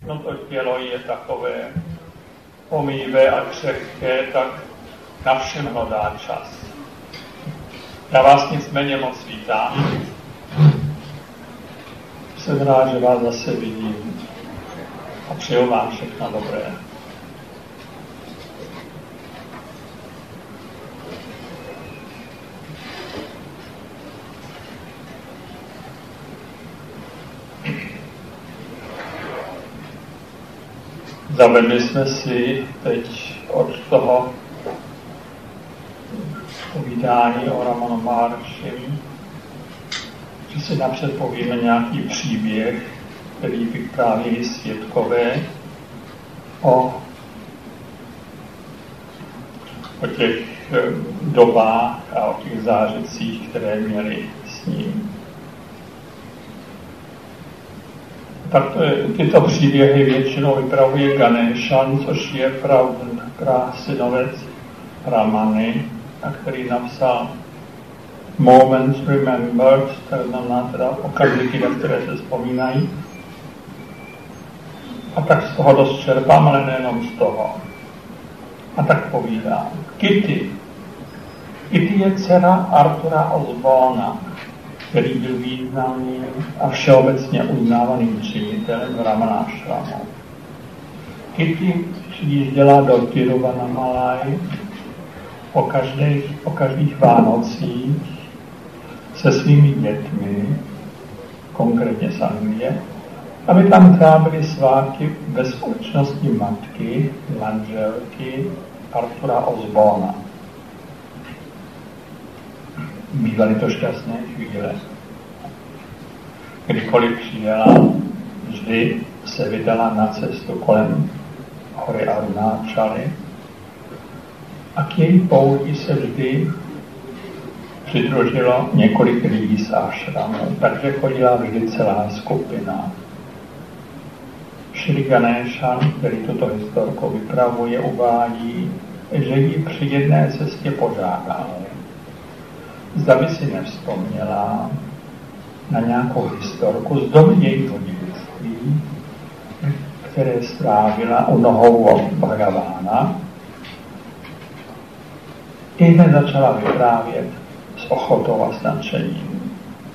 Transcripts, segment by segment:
no to tělo je takové omývé a křehké, tak na všem hledá čas. Já vás nicméně moc vítám. Jsem rád, že vás zase vidím a přeju vám všechno dobré. Zavedli jsme si teď od toho povídání o Ramanu Maharšim, že si napřed povíme nějaký příběh, který vyprávějí svědkové o těch dobách a o těch zážitcích, které měli s ním. Tak tyto příběhy většinou vypravuje Ganeshan, což je prasynovec Ramany, a který napsal Moments Remembered, to znamená teda okamžiky, na které se vzpomínají. A tak z toho dost čerpám, ale nejenom z toho. A tak povídám. Kitty je dcera Artura Osborna, který byl významným a všeobecně uznávaným činitelem Ramanášramu. Kitty přijížděla do Tiruvannamalai o každých Vánocích se svými dětmi, konkrétně z Anglie, aby tam trávili svátky ve společnosti matky, manželky Artura Osborna. Bývaly to šťastné chvíle. Kdykoliv přijela, vždy se vydala na cestu kolem hory Arunáčaly a k její pouti se vždy přidružilo několik lidí z ášramu, takže chodila vždy celá skupina. Šri Ganeshan, který tuto historku vypravuje, uvádí, že ji při jedné cestě požádal, zda by si nevzpomněla na nějakou historku z doby jejího dětství, které strávila u nohou Bhagavána. I hned začala vyprávět s ochotou a s nadšením.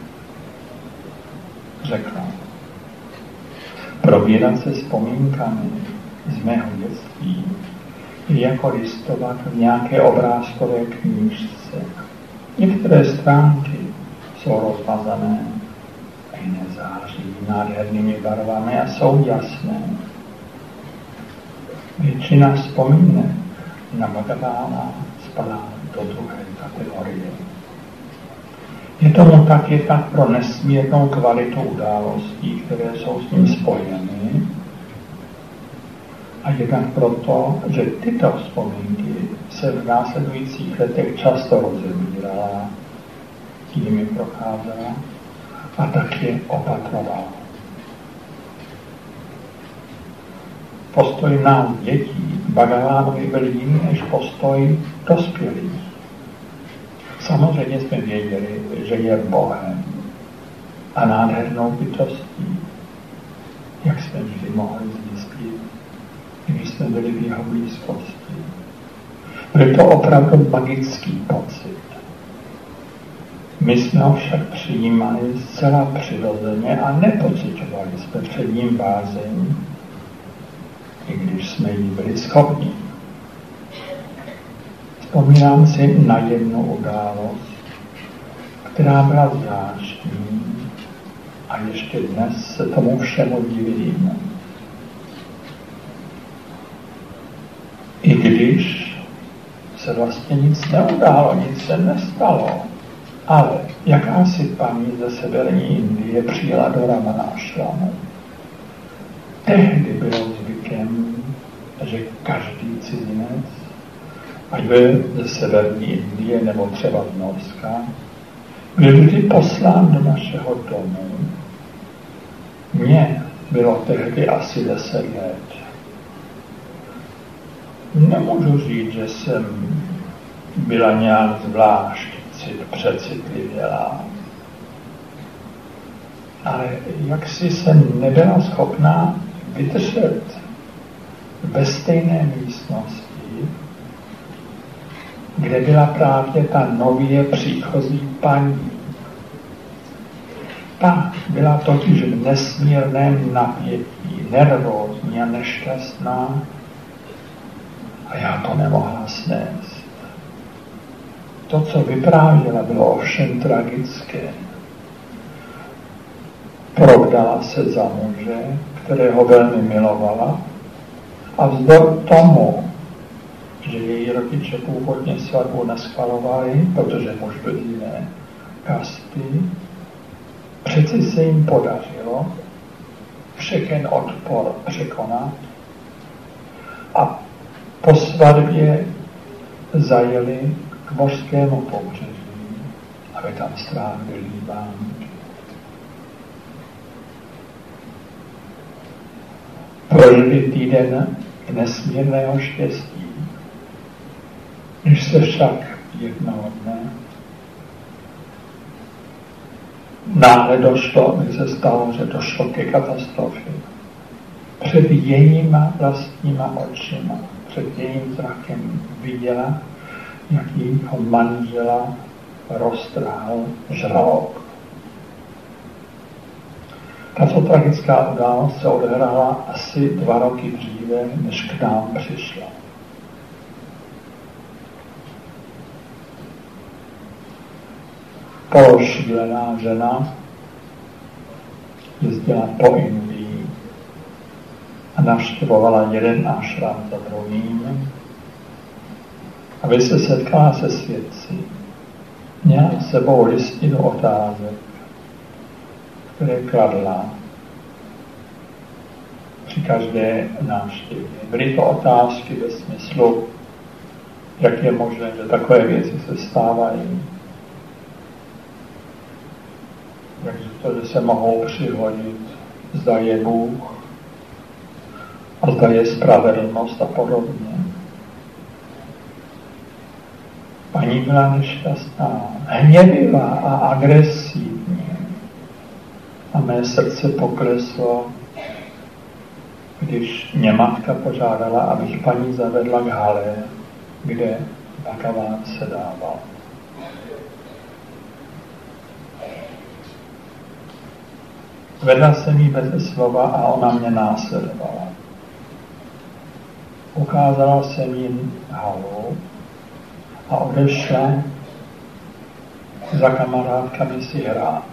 Řekla, probírat se vzpomínkami z mého dětství je jako listovat v nějaké obrázkové knížce. Některé stránky jsou rozmazané a jiné září nádhernými barvami a jsou jasné. Většina vzpomínek na Bhagavána spadá do druhé kategorie. Je tomu tak jednak pro nesmírnou kvalitu událostí, které jsou s ním spojeny, a jednak proto, že tyto vzpomínky se v následujících letech často rozebírala, jimi procházela a tak je opatrovala. Postoj nás dětí Bhagavánovi byl jiný než postoj dospělých. Samozřejmě jsme věděli, že je Bohem a nádhernou bytostí, jak jsme vždy mohli zjistit, když jsme byli v jeho blízkosti. Byl to opravdu magický pocit. My jsme ho však přijímali zcela přirozeně a nepocitovali jsme před ním bázeň, i když jsme jí byli schopni. Vzpomínám si na jednu událost, která byla zvláštní a ještě dnes se tomu všemu divím. I když se vlastně nic neudálo, nic se nestalo, ale jakási paní ze severní Indie přijela do Ramanášramu. Tehdy bylo zvykem, že každý cizinec, ať byl ze severní Indie nebo třeba z Norska, byl vždy poslán do našeho domu. Mně bylo tehdy asi 10 let. Nemůžu říct, že jsem byla nějak zvlášť přecitlivělá. Ale jaksi jsem nebyla schopná vydržet ve stejné místnosti, kde byla právě ta nově příchozí paní. Ta byla totiž v nesmírném napětí, nervózní a nešťastná a já to nemohla snést. To, co vyprávěla, bylo ovšem tragické. Provdala se za muže, kterého velmi milovala, a vzdor tomu, že její rodiče původně svatbu neschvalovali, protože muž byl jiné kasty, přeci se jim podařilo všechen odpor překonat a po svatbě zajeli k mořskému pobřeží, aby tam strávili vánky. Prožili týden nesmírného štěstí, když se však jednoho dne náhle se stalo, že došlo ke katastrofě. Před jejíma vlastníma očima, před jejím zrakem viděla, jak jejího manžela roztrhal žralok. Tato tragická událost se odehrála asi 2 roky dříve, než k nám přišla. Pološílená žena jezdila po Indii a navštěvovala jeden ášram za druhým, aby se setkala se svědci. Měla s sebou listinu otázek, které kladla při každé návštěvě. Byly to otázky ve smyslu, jak je možné, že takové věci se stávají, jak to, že se mohou přihodit, zda je Bůh a zda je spravedlnost a podobně. Paní byla nešťastná, hněvivá a agresivní a mé srdce pokleslo, když mě matka požádala, abych paní zavedla k hale, kde Bhagavan se dával. Vedla jsem jí bez slova a ona mě následovala. Ukázala jsem jí halu a odešla za kamarádkami si hrát.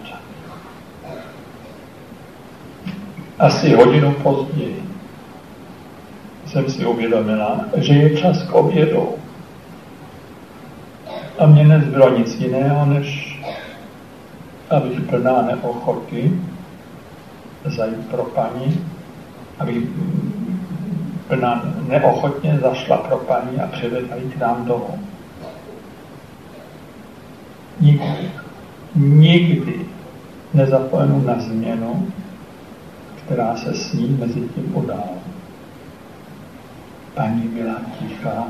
Asi hodinu později jsem si uvědomila, že je čas k obědu. A mně nezbylo nic jiného, než abych plná neochoty zajít pro paní, abych plná neochotně zašla pro paní a přivedla ji k nám domů. Nikdy nezapomenu na změnu, která se s ní mezi tím udála. Paní byla tichá,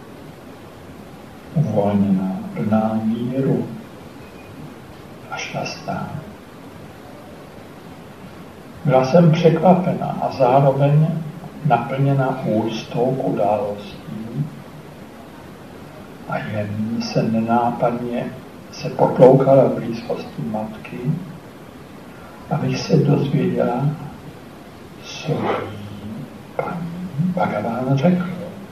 uvolněná, plná míru a šťastná. Byla jsem překvapena a zároveň naplněna úctou k událostí a jen se nenápadně se potloukala v blízkosti matky, abych se dozvěděla, co jí paní Bhagavan řekl.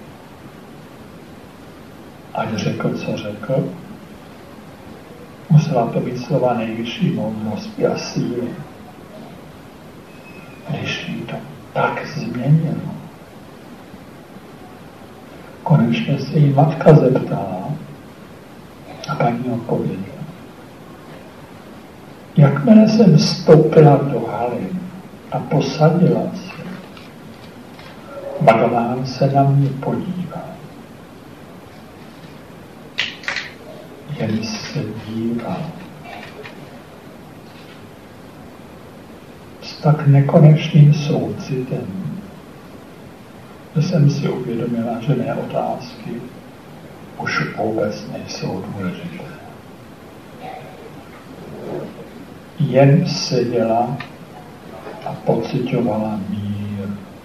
Ať řekl, co řekl, musela to být slova nejvyšší moudrosti a síly. Když jí to tak změnilo. Konečně se jí matka zeptala a paní odpověděla. Jakmile jsem vstoupila do haly a posadila se, Bhagavan se na mě podíval. Jen se díval. S tak nekonečným soucitem, že jsem si uvědomila, že mé otázky už vůbec nejsou důležité. Jen seděla a pocitovala mír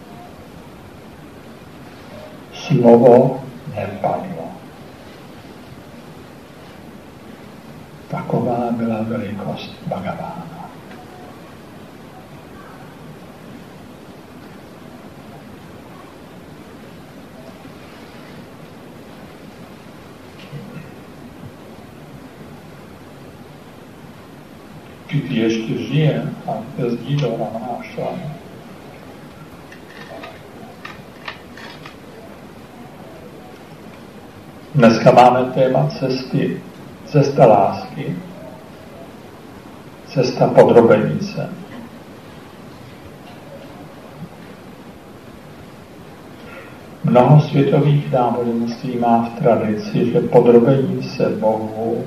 slovo nepadlo. Taková byla velikost Bhagavána. Kitty ještě žije a jezdí do Ramanášrámu. Dneska máme téma cesty, cesta lásky, cesta podrobení se. Mnoho světových náboženství má v tradici, že podrobení se Bohu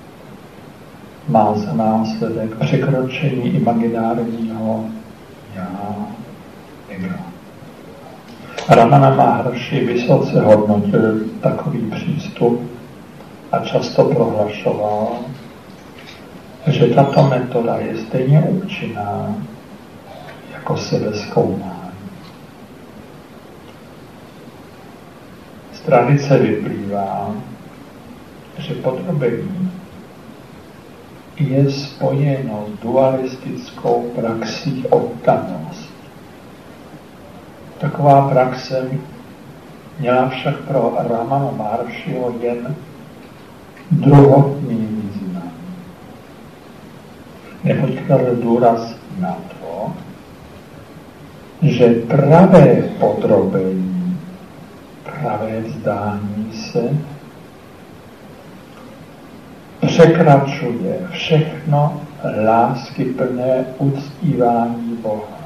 má za následek překročení imaginárního já, ego. Ramana Maharshi vysoce hodnotil takový přístup a často prohlašoval, že tato metoda je stejně účinná jako sebezkoumání. Z tradice vyplývá, že podrobení je spojeno s dualistickou praxí oddanost. Taková praxe měla však pro Ramana Maharshiho jen druhotný význam. Neboť kladl důraz na to, že pravé podrobení, pravé vzdání se překračuje všechno láskyplné uctívání Boha,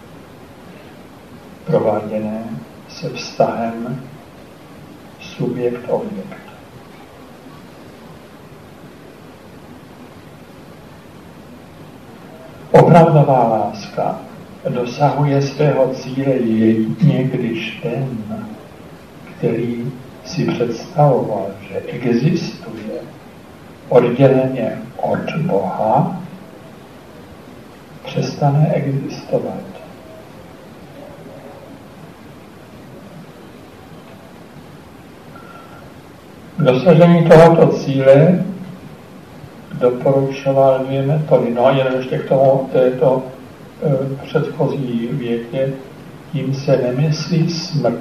prováděné se vztahem subjekt-objekt. Opravdová láska dosahuje svého cíle jedině, když ten, který si představoval, že existuje odděleně od Boha, přestane existovat. K dosažení tohoto cíle doporučoval dvě metody. No a jen ještě k tomu této předchozí větě, tím se nemyslí smrt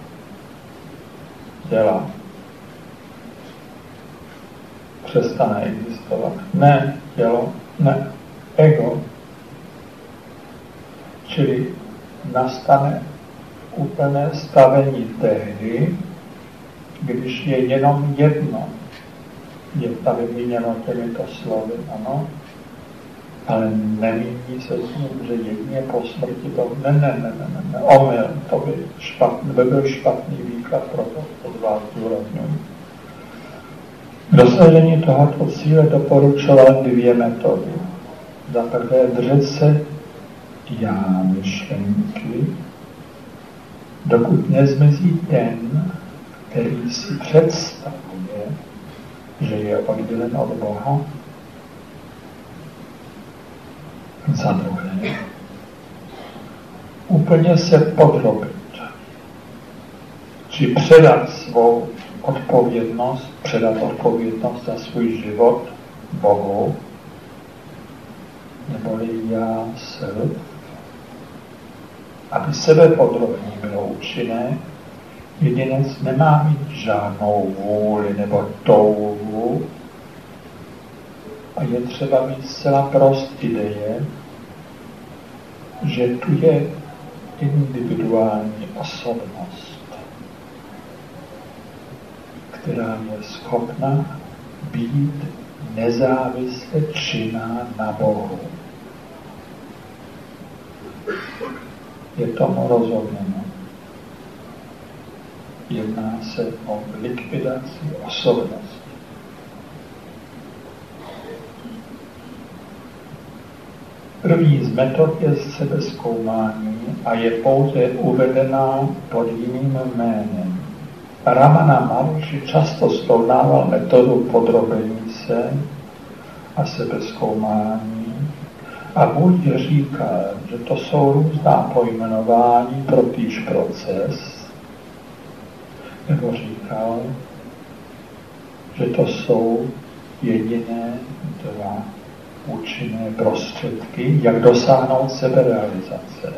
těla. Přestane existovat. Ne tělo, ne ego. Čili nastane úplné stavení tehdy, když je jenom jedno. Je tady míněno těmito slovy, ano, ale nemíní se s ním, že jedině po smrti to... Ne, omyl, to by byl špatný výklad, proto od vás důrazňuji. K dosažení tohoto cíle doporučoval dvě metody. Za prvé držet se já myšlenky, dokud nezmizí ten, který si představuje, že je oddělen od Boha. Za druhé, úplně se podrobit, či předat svou odpovědnost, za svůj život Bohu, neboli já self, aby sebepodrobení bylo účinné. Jedinec nemá mít žádnou vůli nebo touhu a je třeba mít zcela prost ideje, že tu je individuální osobnost, která je schopna být nezávisle činná na Bohu. Je tomu rozuměno. Jedná se o likvidaci osobnosti. První z metod je sebezkoumání a je pouze uvedená pod jiným jménem. Ramana Maharshi často srovnával metodu podrobení se a sebezkoumání a buď říkal, že to jsou různá pojmenování pro týž proces, nebo říkal, že to jsou jediné dva účinné prostředky, jak dosáhnout seberealizace.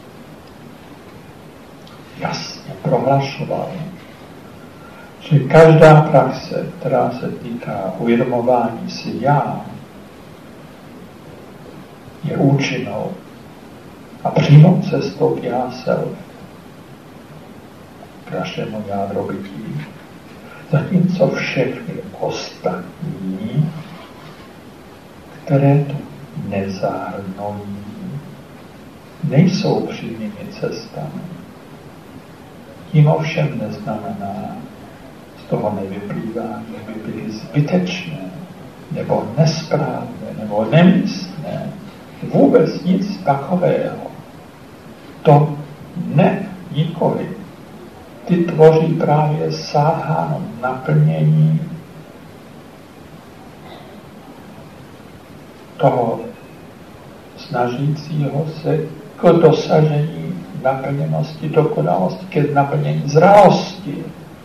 Jasně prohlašoval, že každá praxe, která se týká uvědomování si já, je účinnou a přímou cestou k já self, k našemu jádrobytí, zatímco všechny ostatní, které tu nezahrnují, nejsou přímými cestami. Tím ovšem neznamená, z toho nevyplývá, že by byly zbytečné, nebo nesprávné, nebo nemístné. Vůbec nic takového. To ne, nikoli. Ty tvoří právě sáháno naplnění toho snažícího se k dosažení naplněnosti, dokonalosti, ke naplnění zralosti.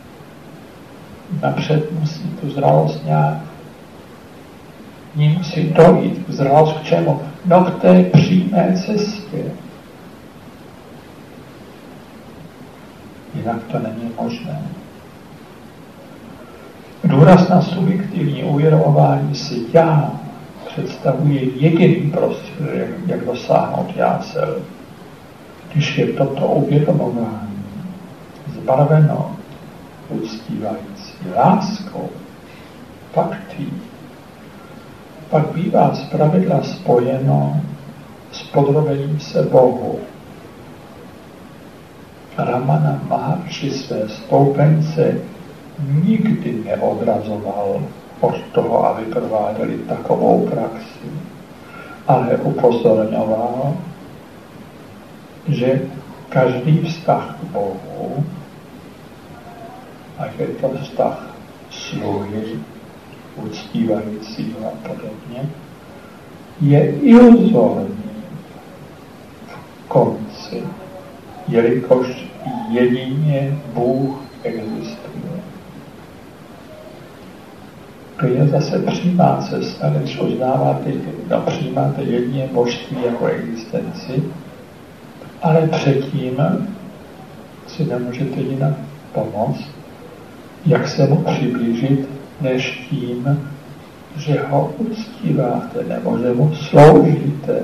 Napřed musí tu zralost nějak, ní musí dojít. Zralost k čemu? No k té přímé cestě. Jinak to není možné. Důraz na subjektivní uvědomování si já představuje jediný prostředek, jak dosáhnout já self. Když je toto uvědomování zbarveno uctívající láskou, bhaktí, pak bývá zpravidla spojeno s podrobením se Bohu. Ramana Maharshi své stoupence nikdy neodrazoval od toho, aby prováděli takovou praxi, ale upozorňoval, že každý vztah k Bohu, ať je to vztah sluhy, uctívajícího a podobně, je iluzorní v konci, jelikož jedině Bůh existuje. To je zase přímá cesta, když uznáváte, přijímáte jedině božství jako existenci, ale předtím si nemůžete jinak pomoct, jak se mu přiblížit, než tím, že ho uctíváte nebo že mu sloužíte.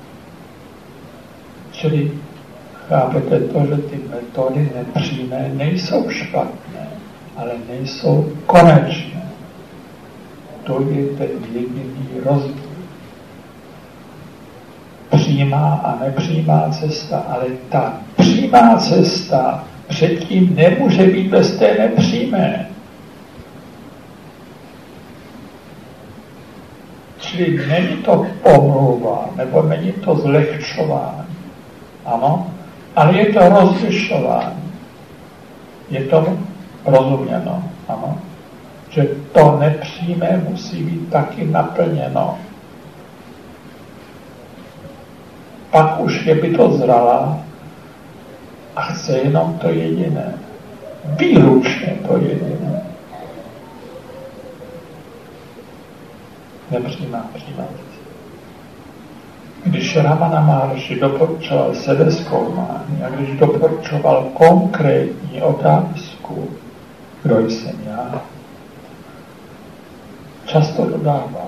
Čili chápete to, že ty metody nepřímé nejsou špatné, ale nejsou konečné. To je ten jediný rozdíl. Přímá a nepřímá cesta, ale ta přímá cesta předtím nemůže být bez té nepřímé. Čili není to pomluva, nebo není to zlehčování. Ano, ale je to rozlišování. Je to rozuměno, ano, že to nepřímé musí být taky naplněno. Pak už je bytost zralá a chce jenom to jediné. Výlučně to jediné. Nepřímá, přímá. Když Ramana Maharshi doporučoval sebezkoumání a když doporučoval konkrétní otázku, kdo jsem já, často dodával,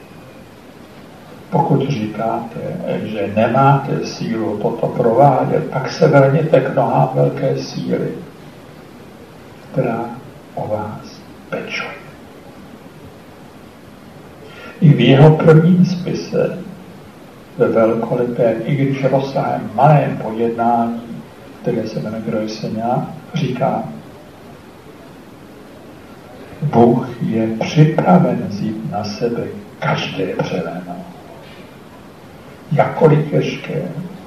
pokud říkáte, že nemáte sílu toto provádět, pak se vrněte k nohám velké síly, která o vás pečuje. I v jeho prvním spise ve velkolepém, i když rozsahem malém pojednání, které se jmenuje Kdo jsem já, říká, Bůh je připraven vzít na sebe každé břemeno. Jakkoliv těžké.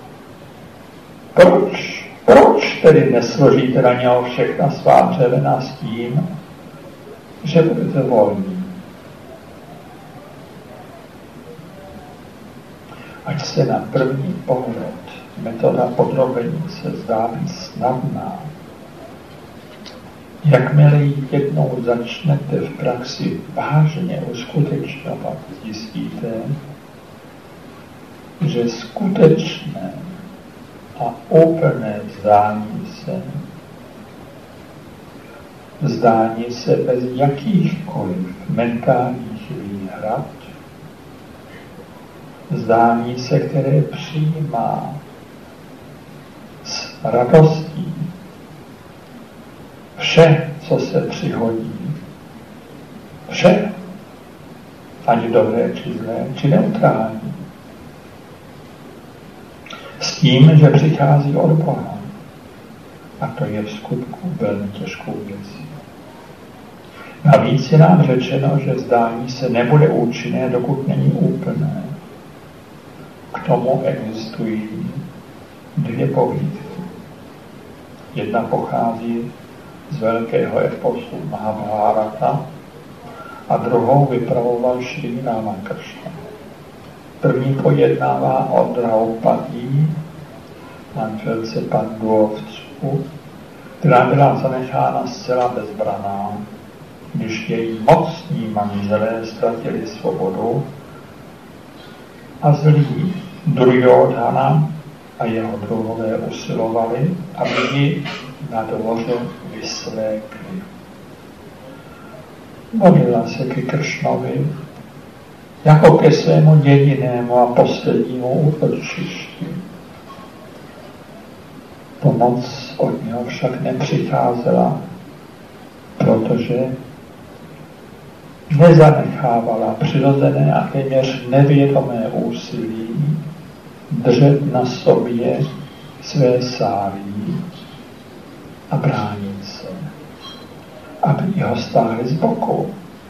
Proč tedy nesložíte na něho všechna svá břemena s tím, že budete volní? Ať se na první pohled metoda podrobení se zdá být snadná, Jakmile ji jednou začnete v praxi vážně uskutečňovat, zjistíte, že skutečné a úplné vzdání se bez jakýchkoliv mentálních výhrad, vzdání se, které přijímá s radostí vše, co se přihodí, vše, ani dobré, či zlé, či neutrální. S tím, že přichází od Boha. A to je v skutku velmi těžkou věcí. Navíc je nám řečeno, že vzdání se nebude účinné, dokud není úplné. K tomu existují dvě povídky. Jedna pochází z velkého eposu Mahabhárata a druhou vypravoval Šrí Ramakršna. První pojednává o Draupadí, manželce Panduovců, která byla zanechána zcela bezbraná, když její mocní manželé ztratili svobodu a zlí Duryodhana a jeho druhové usilovali, aby ji na dvoře vyslékli. Modlila se ke Kršnovi jako ke svému jedinému a poslednímu útočišti. Pomoc od něho však nepřicházela, protože nezanechávala přirozené a téměř nevědomé úsilí držet na sobě své sálí a bránit se, aby ho stáhli z boku.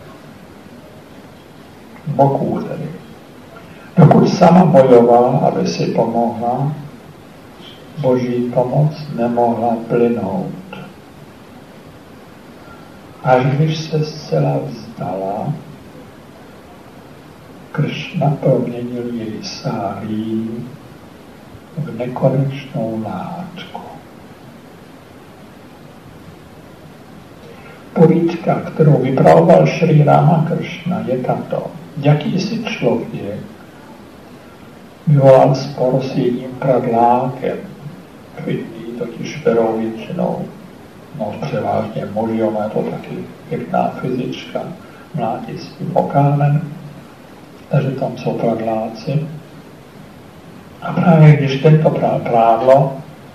Boků tedy. Dokud sama bojovala, aby si pomohla, Boží pomoc nemohla plynout. Až když se zcela vzdala, Kršna proměnil její sálí v nekonečnou látku. Povídka, kterou vypravoval Šrí Ramakršna, je tato. Jakýsi člověk vyvolal spor s jedním pradlákem. Květní totiž berou většinou, převážně muži, ona je to taky pěkná fyzička, mlátí s tím okámen, takže tam jsou pradláci. A právě když tento prádlo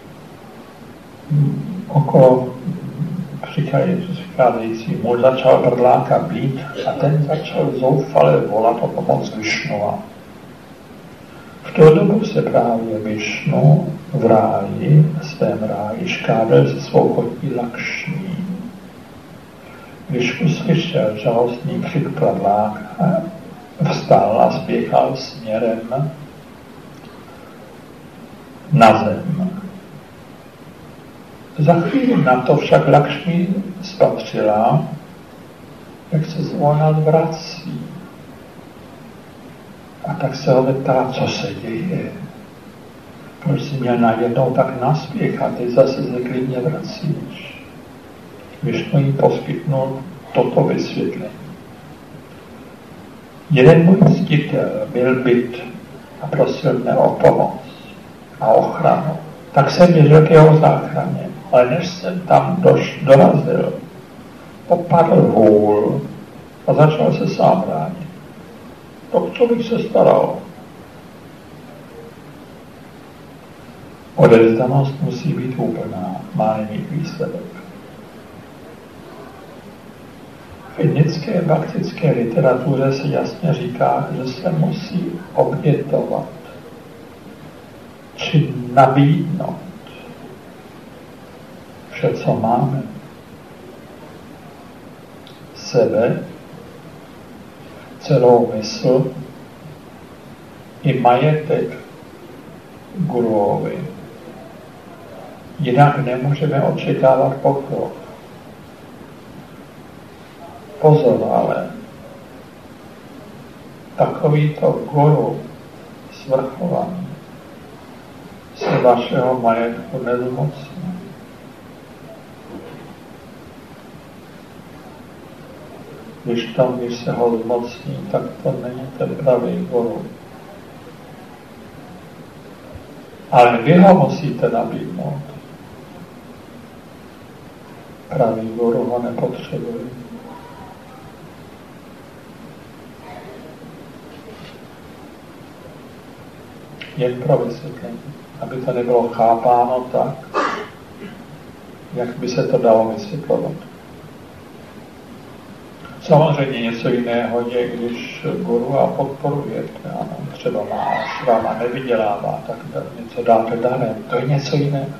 okolo přicházející muž začal prdláka být a ten začal zoufale volat o pomoc Višnua. V tu dobu se právě Višnu v ráji, svém ráji, škádal se svou kotí Lakšmí. Když uslyšel žalostný křik prdláka, vstal a spěchal směrem na zem. Za chvíli na to však Lakšmí spatřila, jak se zvolna vrací. A tak se ho zeptala, co se děje. Proč jsi měl najednou tak naspěchat, ty zase se klidně vracíš. Višnu jí poskytnul toto vysvětlení. Jeden můj ctitel byl byt a prosil mne o pomoc a ochranu. Tak jsem běžel k jeho záchraně, ale než jsem tam dorazil, popadl hůl a začal se sám bránit. To, co bych se staral? Odevzdanost musí být úplná, má nemít výsledek. V indické baktické literatuře se jasně říká, že se musí obětovat či nabídnout vše, co máme. Sebe, celou mysl i majetek guruovi. Jinak nemůžeme očekávat pokrok. Pozor ale, takovýto guru svrchovaný se vašeho majetku nezmocní. když se ho zmocní, tak to není ten pravý guru. Ale vy ho musíte nabídnout. Pravý guru ho nepotřebuje. Jen pro vysvětlení, aby to nebylo chápáno tak, jak by se to dalo vysvětlovat. Samozřejmě něco jiného je, když guru a podporujete, ano, třeba má ashram a nevydělává, tak něco dáte darem, to je něco jiného.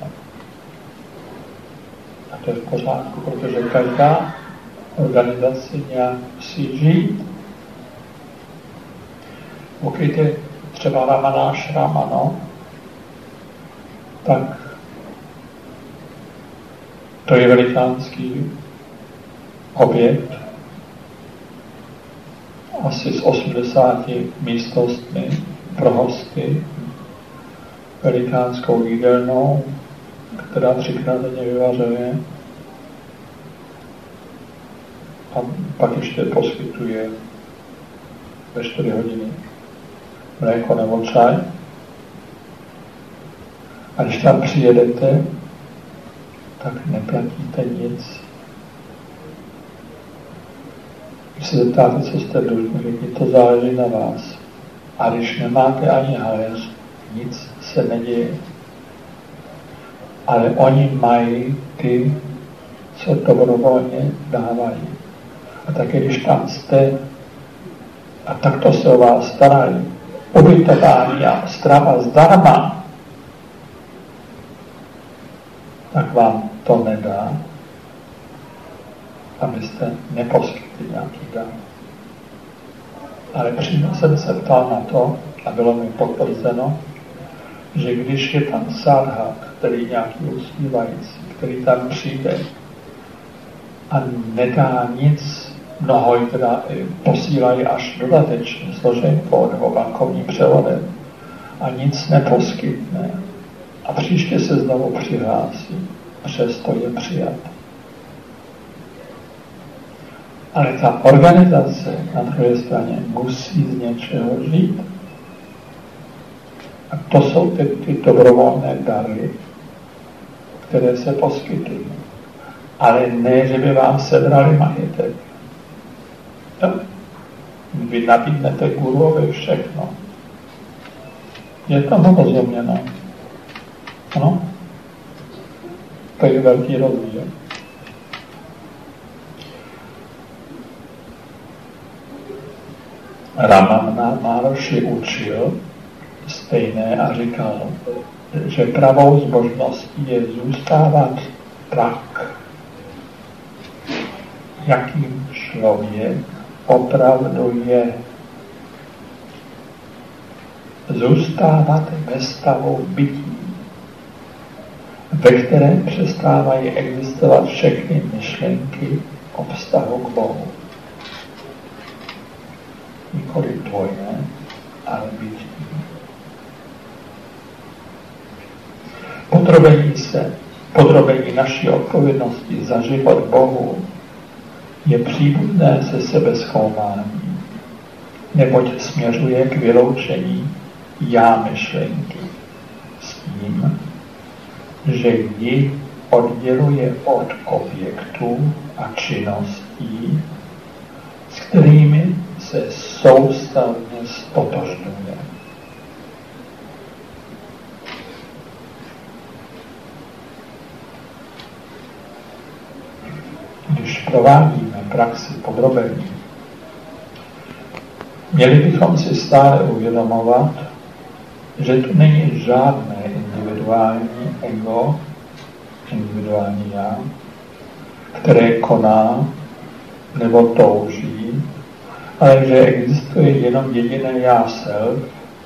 A to je v pořádku, protože každá organizace nějak musí žít. Pokud je třeba Ramana ashram, ano, tak to je velikánský objekt, asi s 80 místnostmi pro hosty, velikánskou jídelnou, která 3krát denně vyvařuje a pak ještě poskytuje ve 4 hodiny mléko nebo čaj. A když tam přijedete, tak neplatíte nic. Když se zeptáte, co jste dlužní, to záleží na vás. A když nemáte ani haléř, nic se neděje. Ale oni mají ty, co dobrovolně dávají. A také když tam jste, a takto se o vás starají, ubytování a strava zdarma, tak vám to nedá, abyste neposkytli nějaký dar. Ale přímo jsem se ptal na to, a bylo mi potvrzeno, že když je tam sadha, který nějaký uspívající, který tam přijde a nedá nic, mnoho teda posílají až dodatečně složenkou nebo bankovním převodem a nic neposkytne a příště se znovu přihlásí, přesto je přijat. Ale ta organizace na druhé straně musí z něčeho žít. A to jsou ty dobrovolné dary, které se poskytují. Ale ne, že by vám sebrali majetek. Vy nabídnete guruovi všechno. Je tomu rozuměno? Ano? To je velký rozdíl. Ramana Maharshi učil stejné a říkal, že pravou zbožností je zůstávat tak, jakým člověk opravdu je. Zůstávat ve stavu bytí, ve kterém přestávají existovat všechny myšlenky o vztahu k Bohu. Nikoli dvojné, ale bytí. Podrobení naší odpovědnosti za život Bohu je příbuzné se sebezkoumání, neboť směřuje k vyloučení já myšlenky s tím, že ji odděluje od objektů a činností, s kterými se soustavně ztotožňuje. Když provádíme praxi podrobení, měli bychom si stále uvědomovat, že tu není žádné individuální ego, individuální já, které koná nebo touží, ale že existuje jenom jediné já self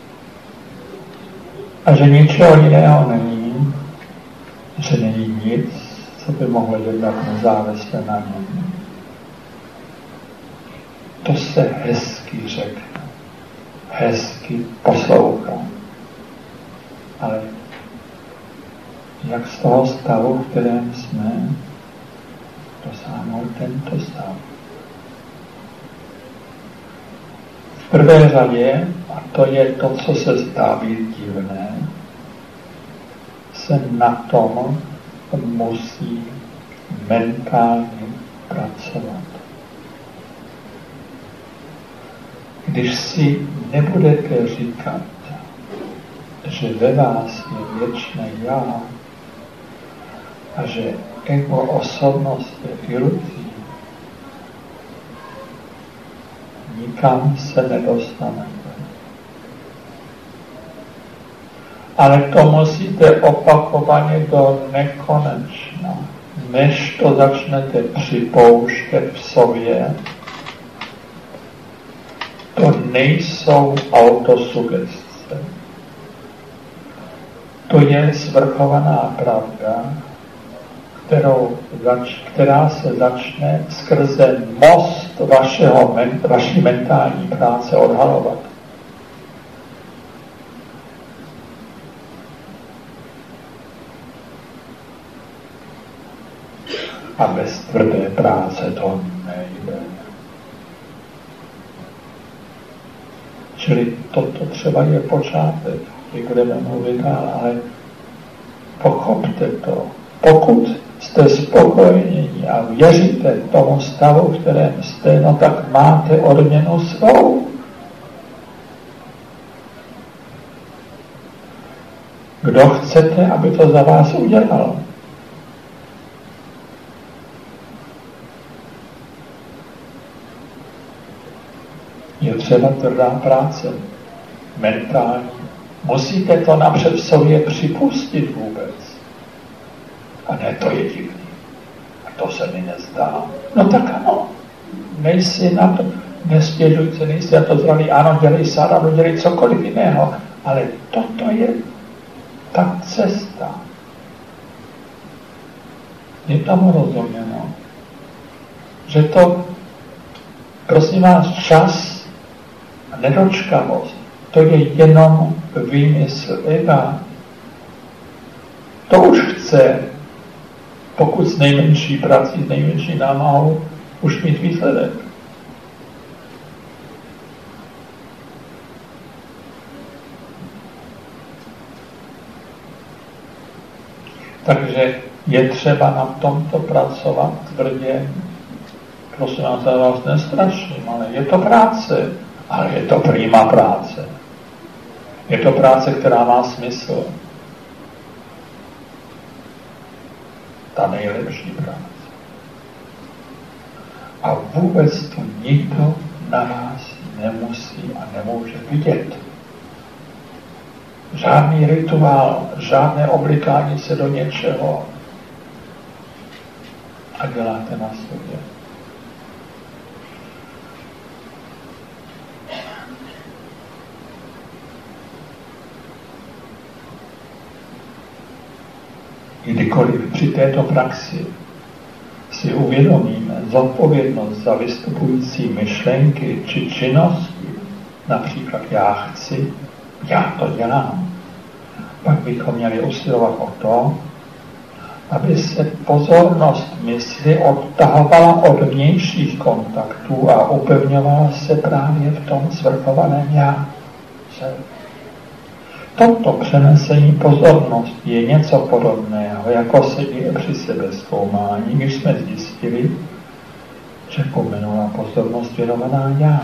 a že ničeho jiného není, že není nic, co by mohlo jednat nezávisle na něm. To se hezky řekne, hezky poslouchá. Ale jak z toho stavu, v kterém jsme, dosáhnout tento stav? V prvé řadě, a to je to, co se zdá být divné, se na tom musí mentálně pracovat. Když si nebudete říkat, že ve vás je věčné já a že ego osobnost je iluzí, nikam se nedostanete. Ale to musíte opakovaně do nekonečna, než to začnete připouštět v sobě. To nejsou autosugestce. To je svrchovaná pravda, která se začne skrze most vaší mentální práce odhalovat. A bez tvrdé práce to nejde. Čili toto třeba je počátek, kdy budeme mluvit dál, ale pochopte to. Pokud jste spokojení a věříte tomu stavu, v kterém jste, no tak máte odměnu svou. Kdo chcete, aby to za vás udělal? Je třeba tvrdá práce, mentální. Musíte to napřed v sobě připustit vůbec. A ne, to je divný. A to se mi nezdá. No tak ano, nejsi na to, nestěžuj se, nejsi na to zralý, ano, dělej sáradlu, dělej cokoliv jiného, ale toto je ta cesta. Je tomu rozuměno, že to, prosím vás, čas a nedočkavost, to je jenom výmysl ega. To už chce, pokud s nejmenší prací, s nejmenší námahou, už mít výsledek. Takže je třeba na tomto pracovat tvrdě. Prosím vás nestraším, ale je to práce. Ale je to prima práce. Je to práce, která má smysl. Ta nejlepší práce. A vůbec to nikdo na nás nemusí a nemůže vidět. Žádný rituál, žádné oblikání se do něčeho a děláte na sobě. Kdykoliv při této praxi si uvědomíme zodpovědnost za vystupující myšlenky či činnosti, například já chci, já to dělám, pak bychom měli usilovat o to, aby se pozornost mysli odtahovala od vnějších kontaktů a upevňovala se právě v tom svrchovaném já. Toto přenesení pozornosti je něco podobného, jako se děje při sebezkoumání, když jsme zjistili, že pominula pozornost věnovaná já.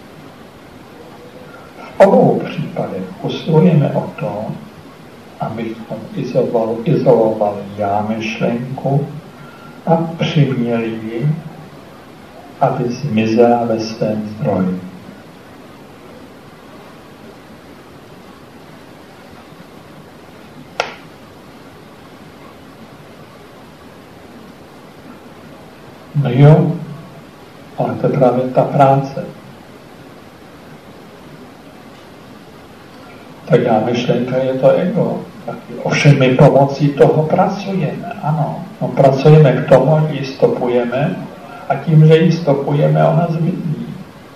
V obou případech usilujeme o to, abychom izolovali já myšlenku a přiměli ji, aby zmizela ve svém zdroji. No jo, ale to je právě ta práce. Tak já myšlenka je to ego. Ovšem my pomocí toho pracujeme, ano. No, pracujeme k tomu, ji stopujeme a tím, že ji stopujeme, ona zmizí.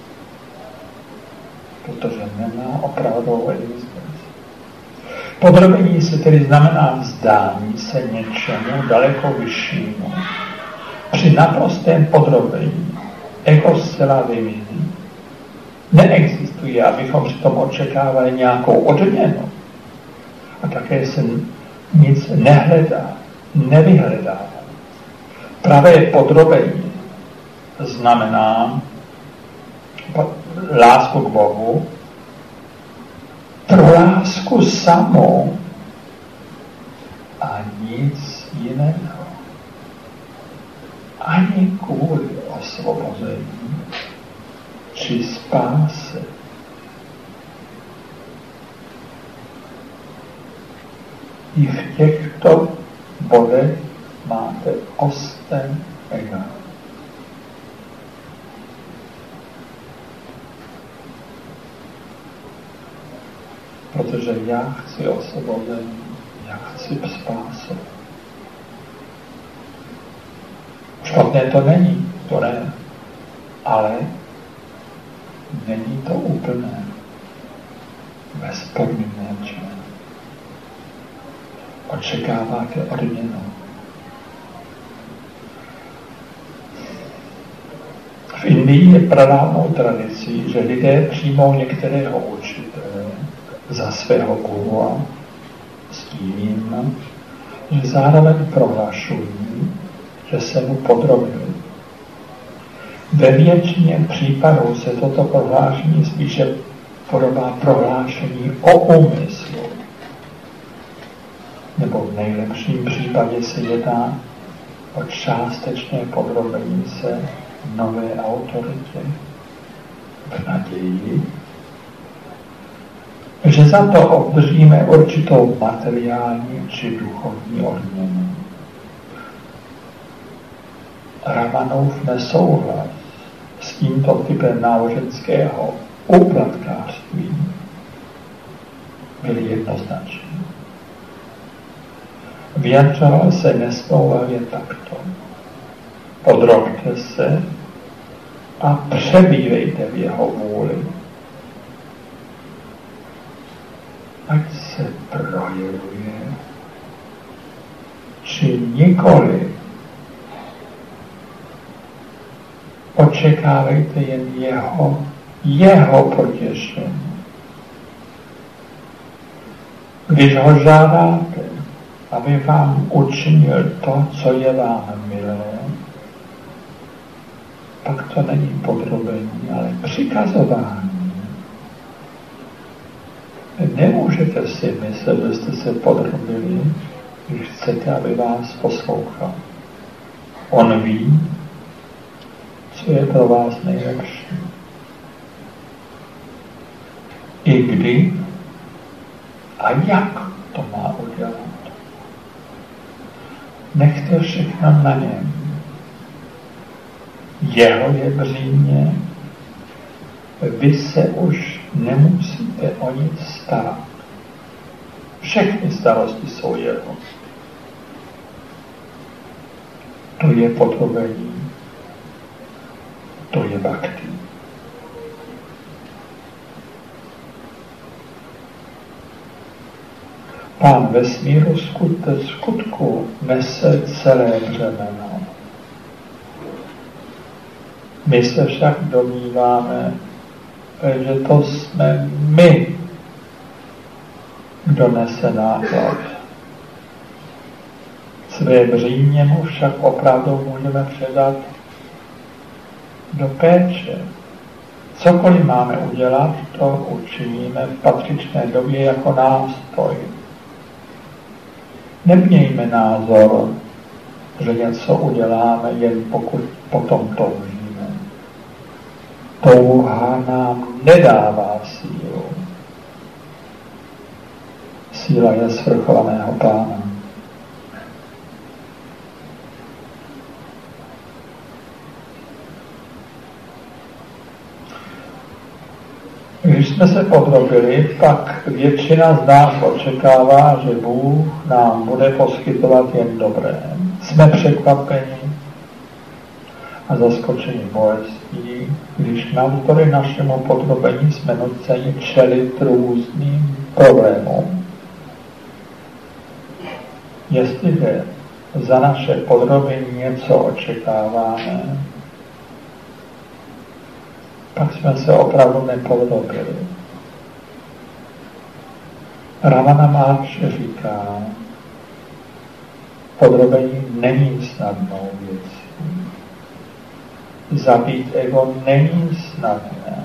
Protože nemá opravdovou existenci. Podrobení se tedy znamená vzdání se něčemu daleko vyššímu. Při naprostém podrobení ego zcela vymizí Neexistuje, abychom přitom očekávali nějakou odměnu. A také se nic nehledá, nevyhledá. Pravé podrobení znamená lásku k Bohu pro lásku samou a nic jiného. Ani kvůli osvobození či spáse. I v těchto bodech máte osten ega. Protože já chci osvobození, já chci spásu. Špatné to není, to ne, ale není to úplné, bezpodmínečné. Očekáváte odměnu. V Indii je pradávnou tradicí, že lidé přijmou některého učitele za svého gurua s tím, že zároveň prohlašují, že se mu podrobili. Ve většině případů se toto prohlášení spíše podobá prohlášení o úmyslu. Nebo v nejlepším případě se jedná o částečné podrobení se nové autoritě v naději, že za to obdržíme určitou materiální či duchovní odměnu. Ramanův nesouhlas s tímto typem náboženského úplatkářství byl jednoznačný. Vyjadřoval se nesmlouvavě takto. Podrobte se a přebývejte v jeho vůli. Ať se projevuje, či nikoli. Očekávejte jen jeho potěšení. Když ho žádáte, aby vám učinil to, co je vám milé, pak to není podrobení, ale přikazování. Nemůžete si myslet, že jste se podrobili, když chcete, aby vás poslouchal. On ví, co je pro vás nejlepší. I kdy a jak to má udělat. Nechte všechno na něm. Jeho je břímě, vy se už nemusíte o nic starat. Všechny starosti jsou jeho. To je podrobení. To je bhakti. Pán vesmíru skutku nese celé břemeno. My se však domníváme, že to jsme my, kdo nese náklad. Své břímě mu však opravdu můžeme předat do péče. Cokoliv máme udělat, to učiníme v patřičné době jako nástroj. Nemějme názor, že něco uděláme, jen pokud potom toužíme. Touha nám nedává sílu. Síla je svrchovaného Pána. Když jsme se podrobili, pak většina z nás očekává, že Bůh nám bude poskytovat jen dobré. Jsme překvapeni a zaskočeni bolestí, když navzdory našemu podrobení jsme nuceni čelit různým problémům. Jestliže za naše podrobení něco očekáváme, pak jsme se opravdu nepodrobili. Ramana Maharshi říká, podrobení není snadnou věcí. Zabít ego není snadné.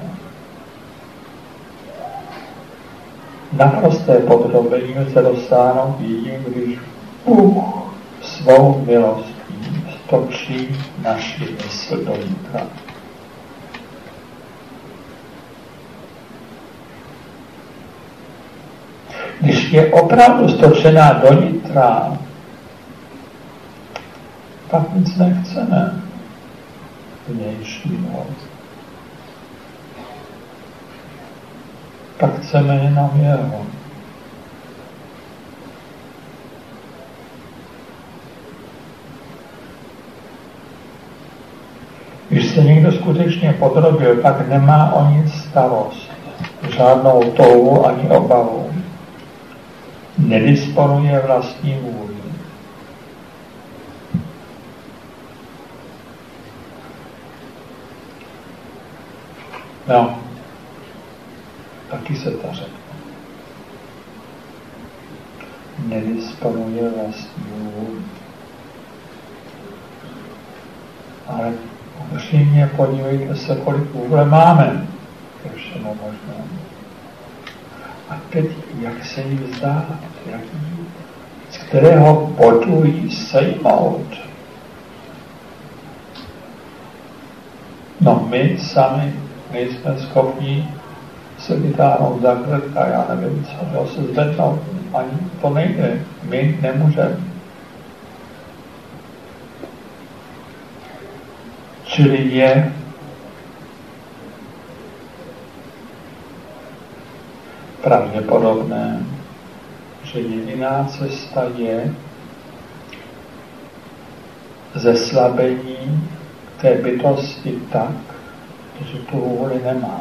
Naprosté podrobení se dosáhnout jedním, když Bůh svou milostí stočí naši mysl do nitra. Když je opravdu stočená do nitra, pak nic nechceme vnějšího. Pak chceme jenom jeho. Když se někdo skutečně podrobil, pak nemá o nic starost, žádnou touhu ani obavu. Nedisponuje vlastní vůli. No, taky se to řekne. Nedisponuje vlastní vůli. Ale upřímně podívejte se, kolik vůle máme ke všemu možnému. A teď, jak se jí vzdát, z kterého bodu jí sejmout? No my sami nejsme schopni se vytáhnout za krk a já nevím co, jo, se zvednout, ani to nejde, my nemůžeme. Čili je pravděpodobné, že jediná cesta je zeslabení té bytosti tak, že tu vůli nemá.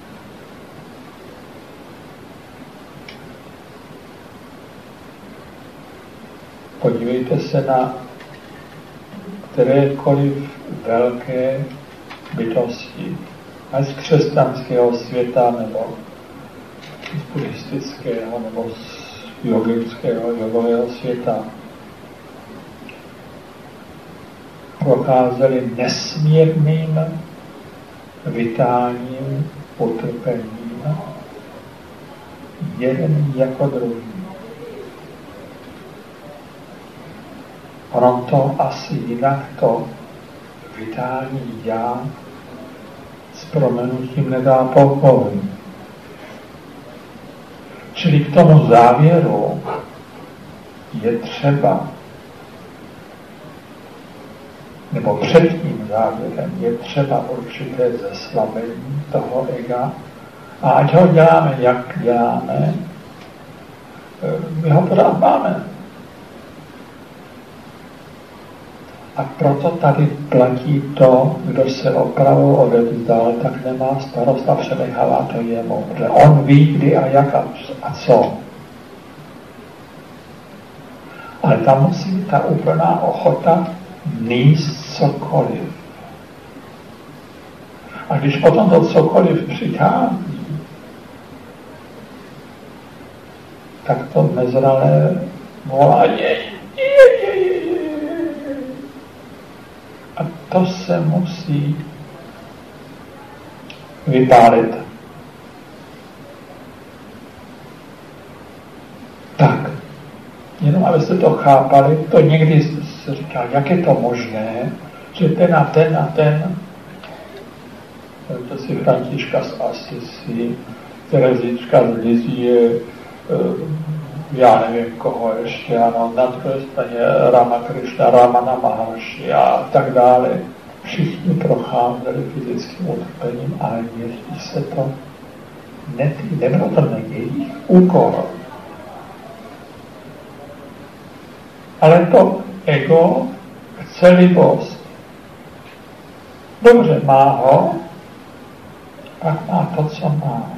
Podívejte se na kterékoliv velké bytosti, ať z křesťanského světa, nebo z buddhistického, nebo z jogického, jogového světa. Procházeli nesmírným vitáním, utrpením, jeden jako druhý. Ono to asi jinak to vitální já s proměnutím nedá pokoj. Čili k tomu závěru je třeba, nebo před tím závěrem je třeba určité zeslabení toho ega, a ať ho děláme, jak děláme, my ho pořád máme. A proto tady platí to, kdo se opravdu odevzdal, tak nemá starost a přenechává to jemu. Protože on ví, kdy a jak a co. Ale tam musí být ta úplná ochota níst cokoliv. A když potom to cokoliv přichází, tak to nezralé volá a to se musí vypálit. Tak, jenom abyste to chápali, to někdy se říká, jak je to možné, že ten a ten a ten, to si Františka z Assisi, Terezička z Lizie, já nevím koho ještě, ano, na druhé straně Ramakrishna, Ramana Maharshi a tak dále. Všichni procházeli fyzickým utrpením, ale jestli se to nebylo to jejich úkol. Ale to ego chce libost. Dobře, má ho, pak má to, co má.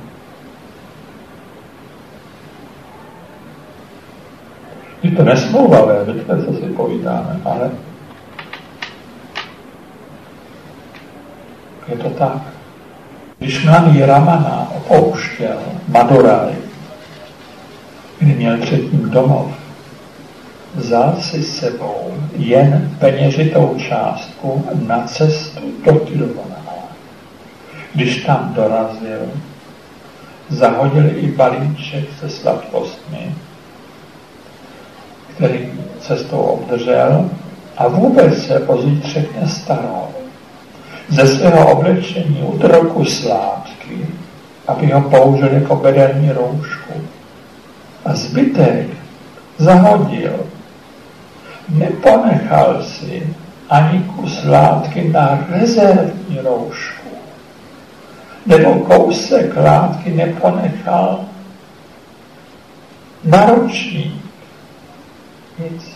Je to nesmlouvavé, vidíte, co si povídáme, ale je to tak. Když mladý Ramana opouštěl Madurai, kdy měl předtím domov, vzal si s sebou jen peněžitou částku na cestu do Tiruvana. Když tam dorazil, zahodil i balíček se sladkostmi, který cestou obdržel, a vůbec se o zítřek nestaral. Ze svého oblečení utrhl kus látky, aby ho použil jako bederní roušku. A zbytek zahodil. Neponechal si ani kus látky na rezervní roušku. Nebo kousek látky neponechal na ručník. Nic.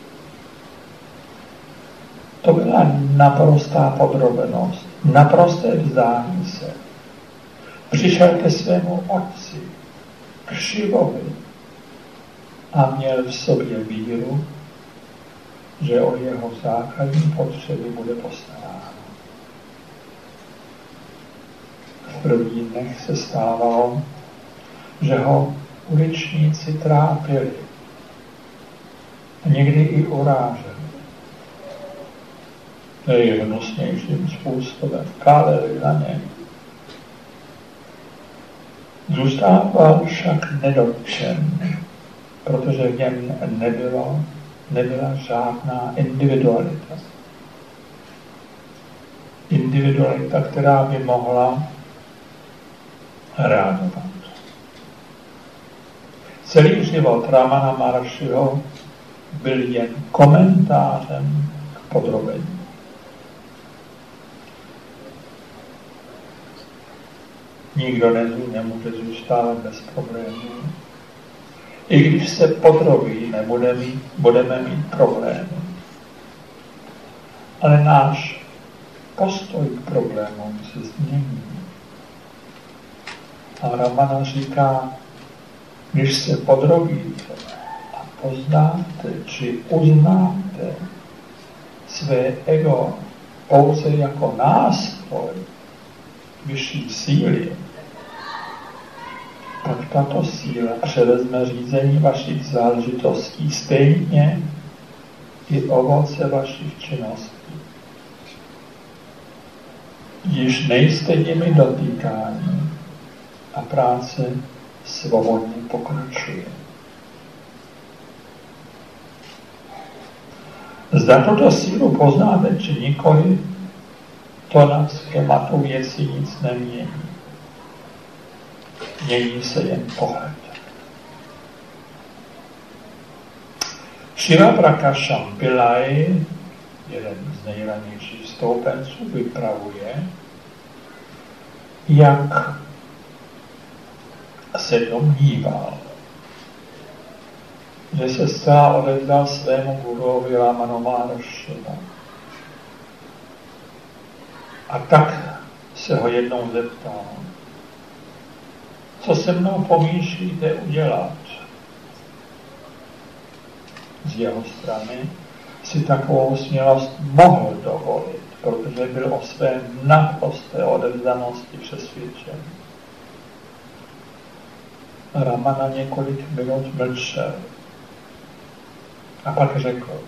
To byla naprostá podrobenost, naprosté vzdání se. Přišel ke svému otci, k Šivovi, a měl v sobě víru, že o jeho základní potřeby bude postaráno. V prvních dnech se stávalo, že ho uličníci trápili a někdy i uráželi. Nejhnusnějším způsobem káleli na něj. Zůstával však nedotčen, protože v něm nebyla žádná individualita. Individualita, která by mohla reagovat. Celý život Ramana Maharshiho byl jen komentářem k podrobení. Nikdo nemůže zůstávat bez problémů. I když se podrobíme, budeme mít problémy. Ale náš postoj k problémům se změní. A Ramana říká, když se podrobíte a poznáte, či uznáte své ego pouze jako nástroj vyšší síly, pak tato síla převezme řízení vašich záležitostí, stejně i ovoce vašich činností. Již nejste jimi dotýkáni a práce svobodně pokračuje. Zda tuto sílu poznáte, či nikoli, to na schématu věci nic nemění. Mění se jen pohled. Shiva Prakasham Pillai, jeden z nejranějších stoupenců, vypravuje, jak se domníval, že se zcela odevzdal svému guruovi Ramanu Maharshimu. A tak se ho jednou zeptal, co se mnou pomýšlíte udělat? Z jeho strany si takovou smělost mohl dovolit, protože byl o své naprosté odevzdanosti přesvědčen. Ramana několik minut mlčel a pak řekl,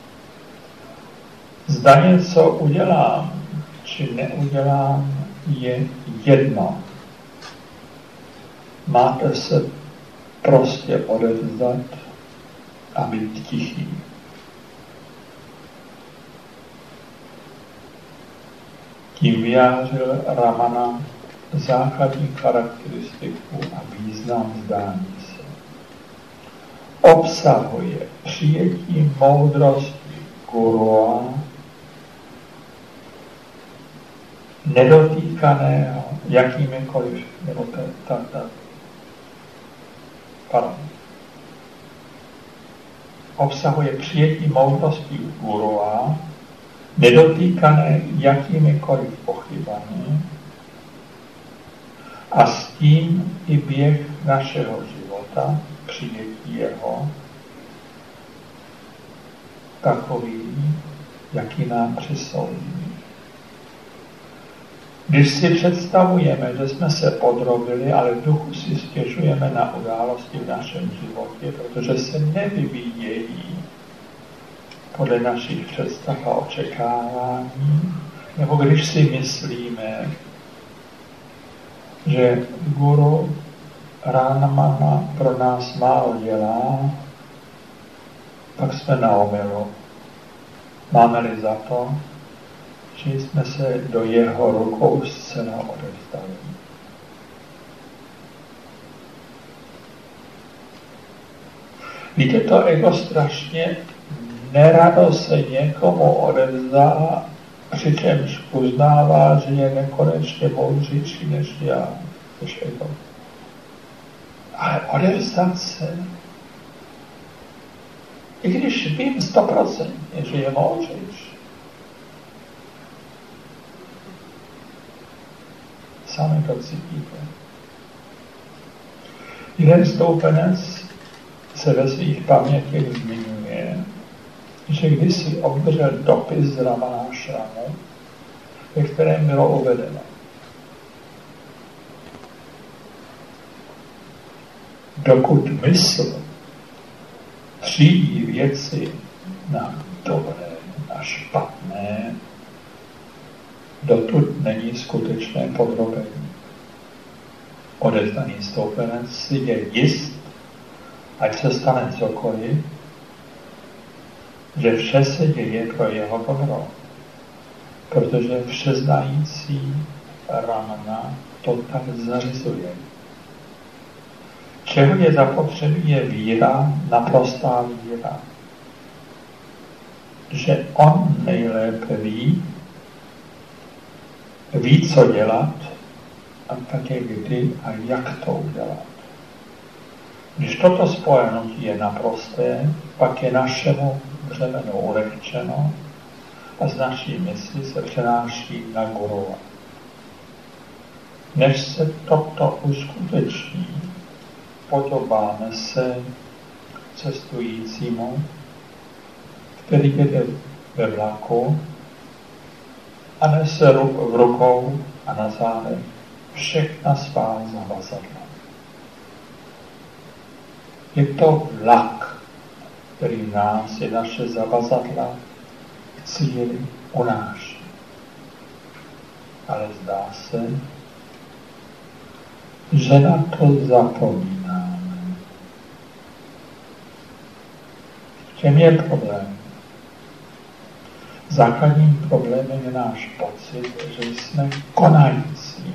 zda něco udělám, či neudělám, je jedno. Máte se prostě odevzdat a být tichý. Tím vyjádřil Ramana základní charakteristiku a význam zdání se. Obsahuje přijetí moudrosti gurua, nedotýkaného jakýmikoliv, nebo obsahuje přijetí moudrosti gurua, nedotýkané jakýmikoliv pochybami, a s tím i běh našeho života, přijetí jeho, takový, jaký nám přisoudí. Když si představujeme, že jsme se podrobili, ale v duchu si stěžujeme na události v našem životě, protože se nevyvíjejí podle našich představ a očekávání, nebo když si myslíme, že guru Ramana pro nás málo dělá, pak jsme na omylu. Máme-li za to, že jsme se do jeho rukou zcela odevzdali. Víte, to ego strašně nerado se někomu odevzdá, přičemž uznává, že je nekonečně moudřejší než já, než ego. Ale odevzdat se, i když vím 100%, že je moudřejší, sami to cítíte. Jeden stoupenec se ve svých pamětích zmiňuje, že kdysi obdržel dopis z Ramanášramu, ve kterém bylo uvedeno: dokud mysl třídí věci na dobré a špatné, dotud není skutečné podrobení. Odevzdaný stoupenec si je jist, ať se stane cokoliv, že vše se děje pro jeho dobro, protože všeznající Ramana to tak zařizuje. Čeho je zapotřebí, je víra, naprostá víra, že on nejlépe ví, co dělat a také kdy a jak to udělat. Když toto spojenutí je naprosté, pak je našemu břemenu ulehčeno a z naší mysli se přenáší na gurua. Než se toto uskuteční, podobáme se cestujícímu, který jede ve vlaku a nese v rukou a na zádech všechna svá zavazadla. Je to vlak, který nás je naše zavazadla k cíli unáší. Ale zdá se, že na to zapomínáme. V čem je problém? Základním problémem je náš pocit, že jsme konající.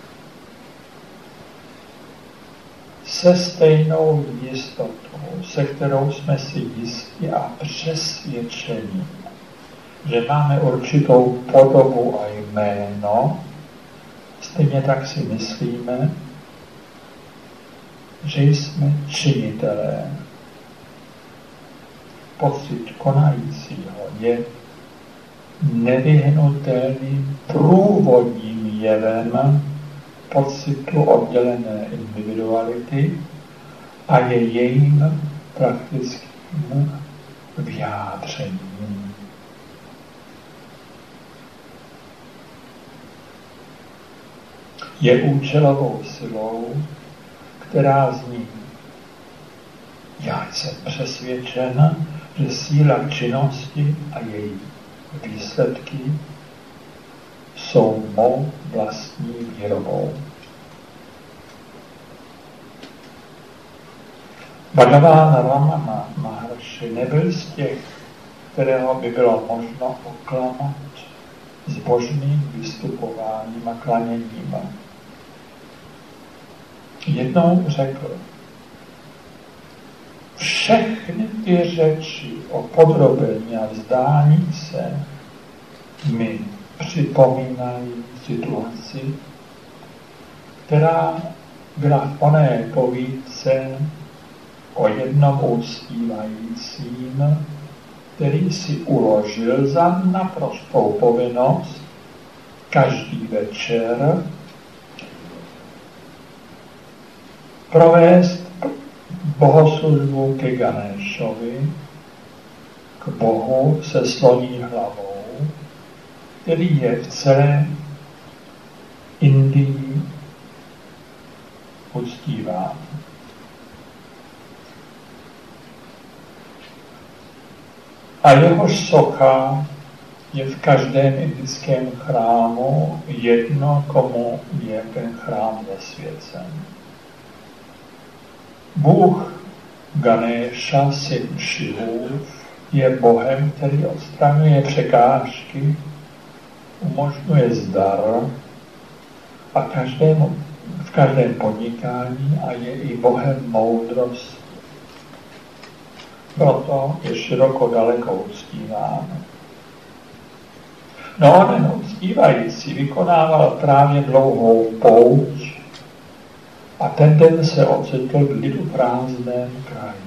Se stejnou jistotou, se kterou jsme si jistí a přesvědčení, že máme určitou podobu a jméno, stejně tak si myslíme, že jsme činitelé. Pocit konajícího je nevyhnutelným průvodním jevem pocitu oddělené individuality a je jejím praktickým vyjádřením. Je účelovou silou, která zní: já jsem přesvědčen, že síla činnosti a její výsledky jsou mou vlastní výrobou. Bhagavan Ramana Maharshi nebyl z těch, kterého by bylo možno oklamat zbožným vystupováním a klaněním. Jednou řekl: všechny ty řeči o podrobení a vzdání se mi připomínají situaci, která byla v oné povídce o jednom uctívajícím, který si uložil za naprostou povinnost každý večer provést bohoslužbu ke Ganeshovi, k Bohu se sloní hlavou, který je v celé Indii uctíván. A jehož socha je v každém indickém chrámu jedno, komu je ten chrám zasvěcen. Bůh Ganesha, syn Šivův, je Bohem, který odstraňuje překážky, umožňuje zdar a v každém podnikání a je i Bohem moudrosti. Proto je široko daleko uctíván. No onen uctívající vykonával právě dlouhou pouť a ten den se ocitl v lidu prázdném kraji.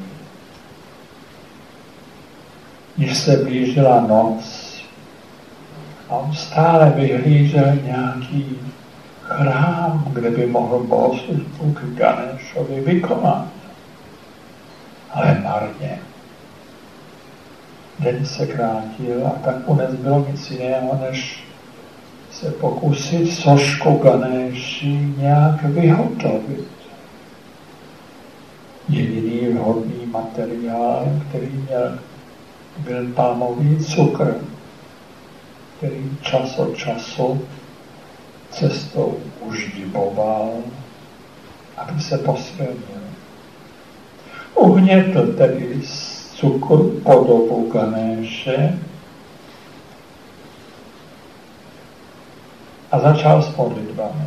Když se blížila noc a on stále vyhlížel nějaký chrám, kde by mohl bohoslužbu k Ganeshovi vykonat. Ale marně. Den se krátil a tak mu nezbylo nic jiného, než se pokusit sošku Ganeši nějak vyhotovit. Jediný vhodný materiál, který byl palmový cukr, který čas od času cestou uždiboval, aby se posvěnil. Uhnětl tedy z cukru podobu Ganéše a začal s modlitbami.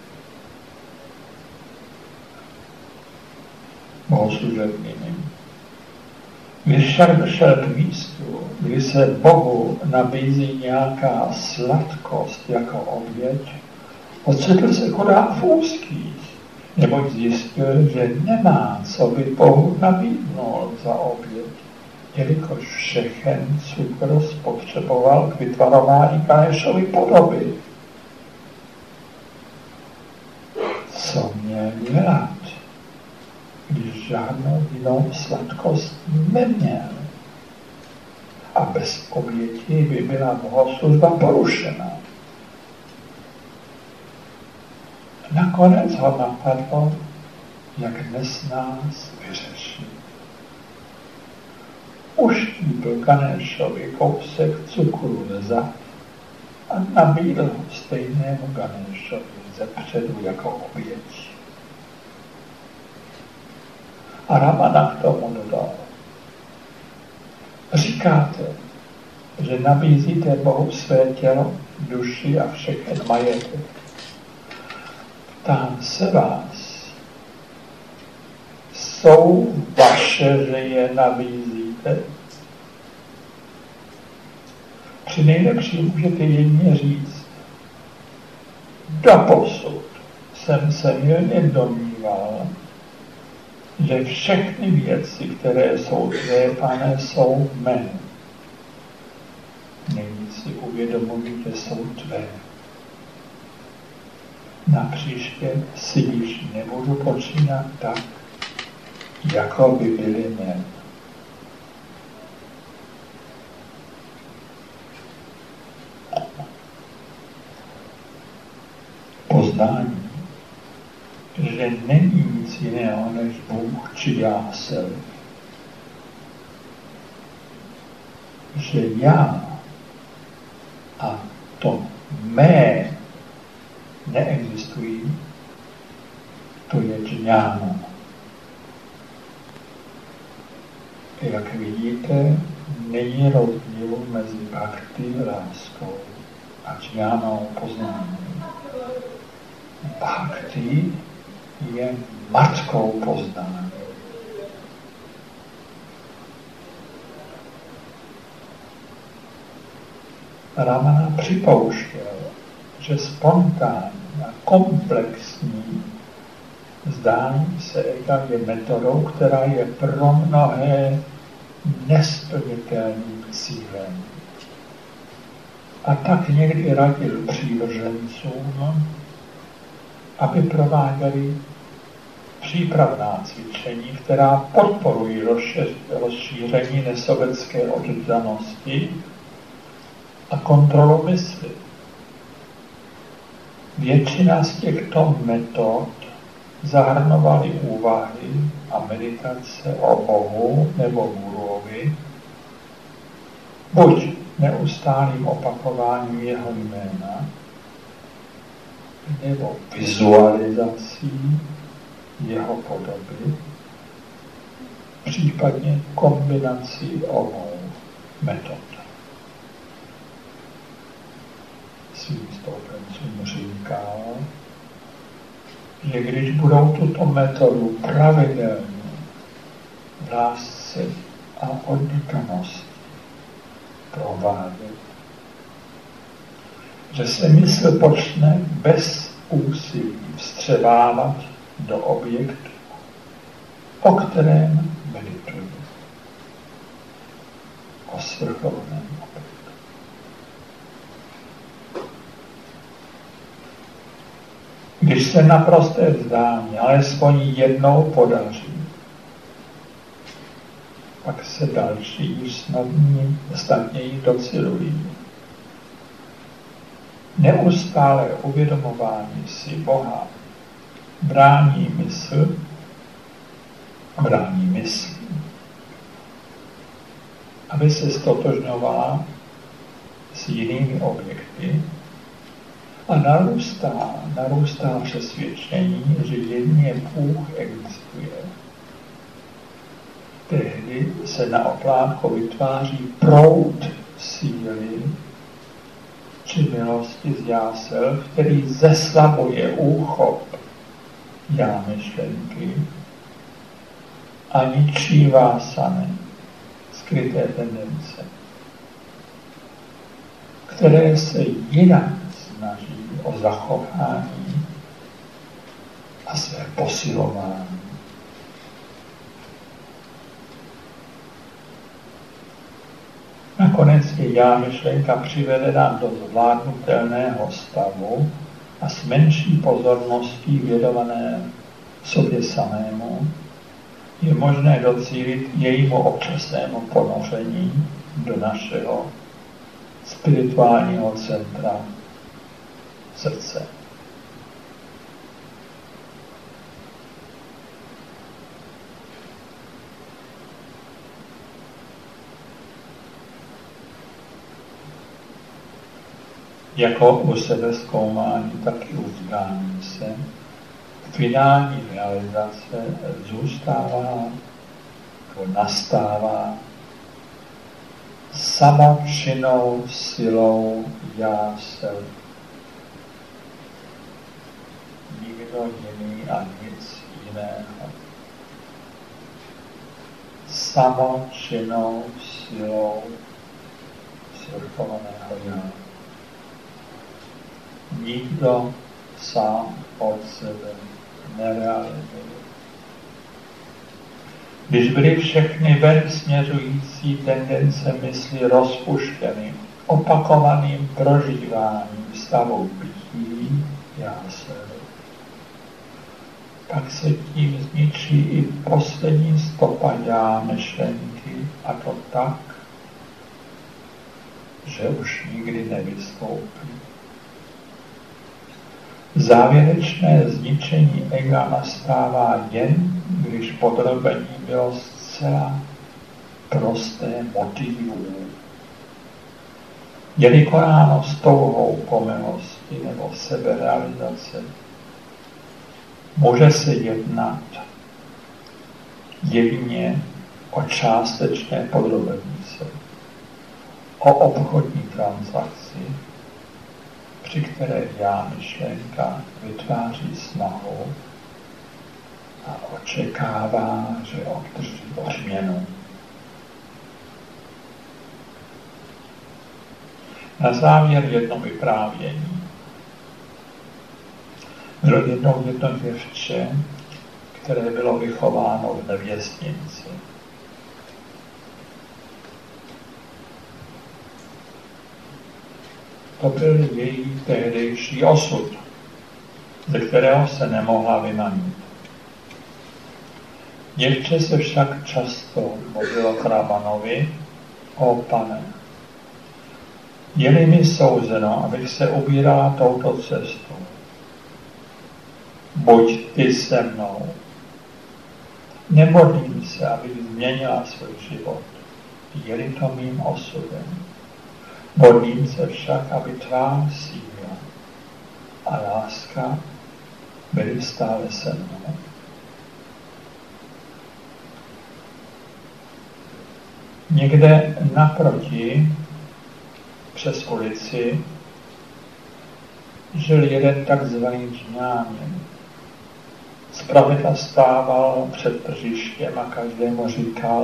Bohoslužebnými. Když však došel k místu, kdy se Bohu nabízí nějaká sladkost jako oběť, ocitl se chudák v úzkých, neboť zjistil, že nemá, co by Bohu nabídnul za oběť, jelikož všechen cukr spotřeboval k vytvarování Ganeshovy podoby. Co měl dělat, když žádnou jinou sladkost neměl? A bez oběti by byla bohoslužba porušena. Nakonec ho napadlo, jak dnes nás vyřešit. Uštípl Ganeshovi kousek cukru ze zad a nabídl ho stejnému Ganeshovi ze předu jako oběť. A Ramana k tomu dodal. Říkáte, že nabízíte Bohu své tělo, duši a všechen majetek. Ptám se vás, jsou vaše, že je nabízíte? Při nejlepším můžete jedině říct, doposud jsem se mylně domníval, že všechny věci, které jsou tvé, Pane, jsou mé. Nyní si uvědomuji, že jsou tvé. Napříště si již nebudu počínat tak, jako by byly mé. Poznání, že není nic jiného než Bůh či já self. Že já a to mé neexistují, to je džňána. Jak vidíte, není rozdíl mezi bhakti, láskou a džňánou poznáním. Bhakti je matkou poznání. Ramana připouštěl, že spontánní a komplexní zdání se ega je metodou, která je pro mnohé nesplnitelným cílem. A tak někdy radil přívržencům, aby prováděli přípravná cvičení, která podporují rozšíření nesovětské oddanosti a kontrolu mysli. Většina z těchto metod zahrnovaly úvahy a meditace o Bohu nebo guruovi, buď neustálým opakováním jeho jména, nebo vizualizací jeho podoby, případně kombinací obou metod. Svým stoupencům říkal, že když budou tuto metodu pravidelně v lásce a oddanosti provádět, že se mysl počne bez úsilí vstřebávat do objektu, o kterém medituje, o svrchovaném objektu. Když se naprosté vzdání alespoň jednou podaří, pak se další již snadněji docilují. Neustálé uvědomování si Boha brání mysl, aby se stotožňovala s jinými objekty a narůstá přesvědčení, že jedině Bůh existuje. Tehdy se na oplátku vytváří proud síly či milosti z jásel, který zeslabuje úchop já myšlenky a ničí vásany, skryté tendence, které se jinak snaží o zachování a své posilování. Nakonec je já myšlenka přivedena do zvládnutelného stavu a s menší pozorností věnované sobě samému je možné docílit jejímu občasnému ponoření do našeho spirituálního centra srdce. Jako u sebezkoumání, tak i u vzdání se, finální realizace zůstává nebo nastává samočinnou silou já jsem. Nikdo jiný a nic jiného. Samočinnou silou svrchovaného já. Nikdo sám od sebe nerealizuje. Když byly všechny ven směřující tendence mysli rozpuštěny opakovaným prožíváním stavu bytí jásev, pak se tím zničí i poslední stopa já myšlenky, a to tak, že už nikdy nevystoupí. Závěrečné zničení ega nastává jen, když podrobení bylo zcela prosté motivů. Je vykonáno s touhou po milosti nebo seberealizace, může se jednat jedině o částečné podrobení se, o obchodní transakci, při které já myšlenka vytváří snahu a očekává, že obdrží odměnu. Na závěr jedno vyprávění. Bylo jednou jedno děvče, které bylo vychováno v nevěstnici. To byl její tehdejší osud, ze kterého se nemohla vymanit. Děvče se však často modlilo Krabanovi: O Pane, je-li mi souzeno, abych se ubírala touto cestou, buď ty se mnou. Nemodlím se, abych změnila svůj život, je-li to mým osudem. Modlím se však, aby tvá síla a láska byly stále se mnou. Někde naproti, přes ulici, žil jeden takzvaný džňánin. Zpravidla stával před tržištěm a každému říkal,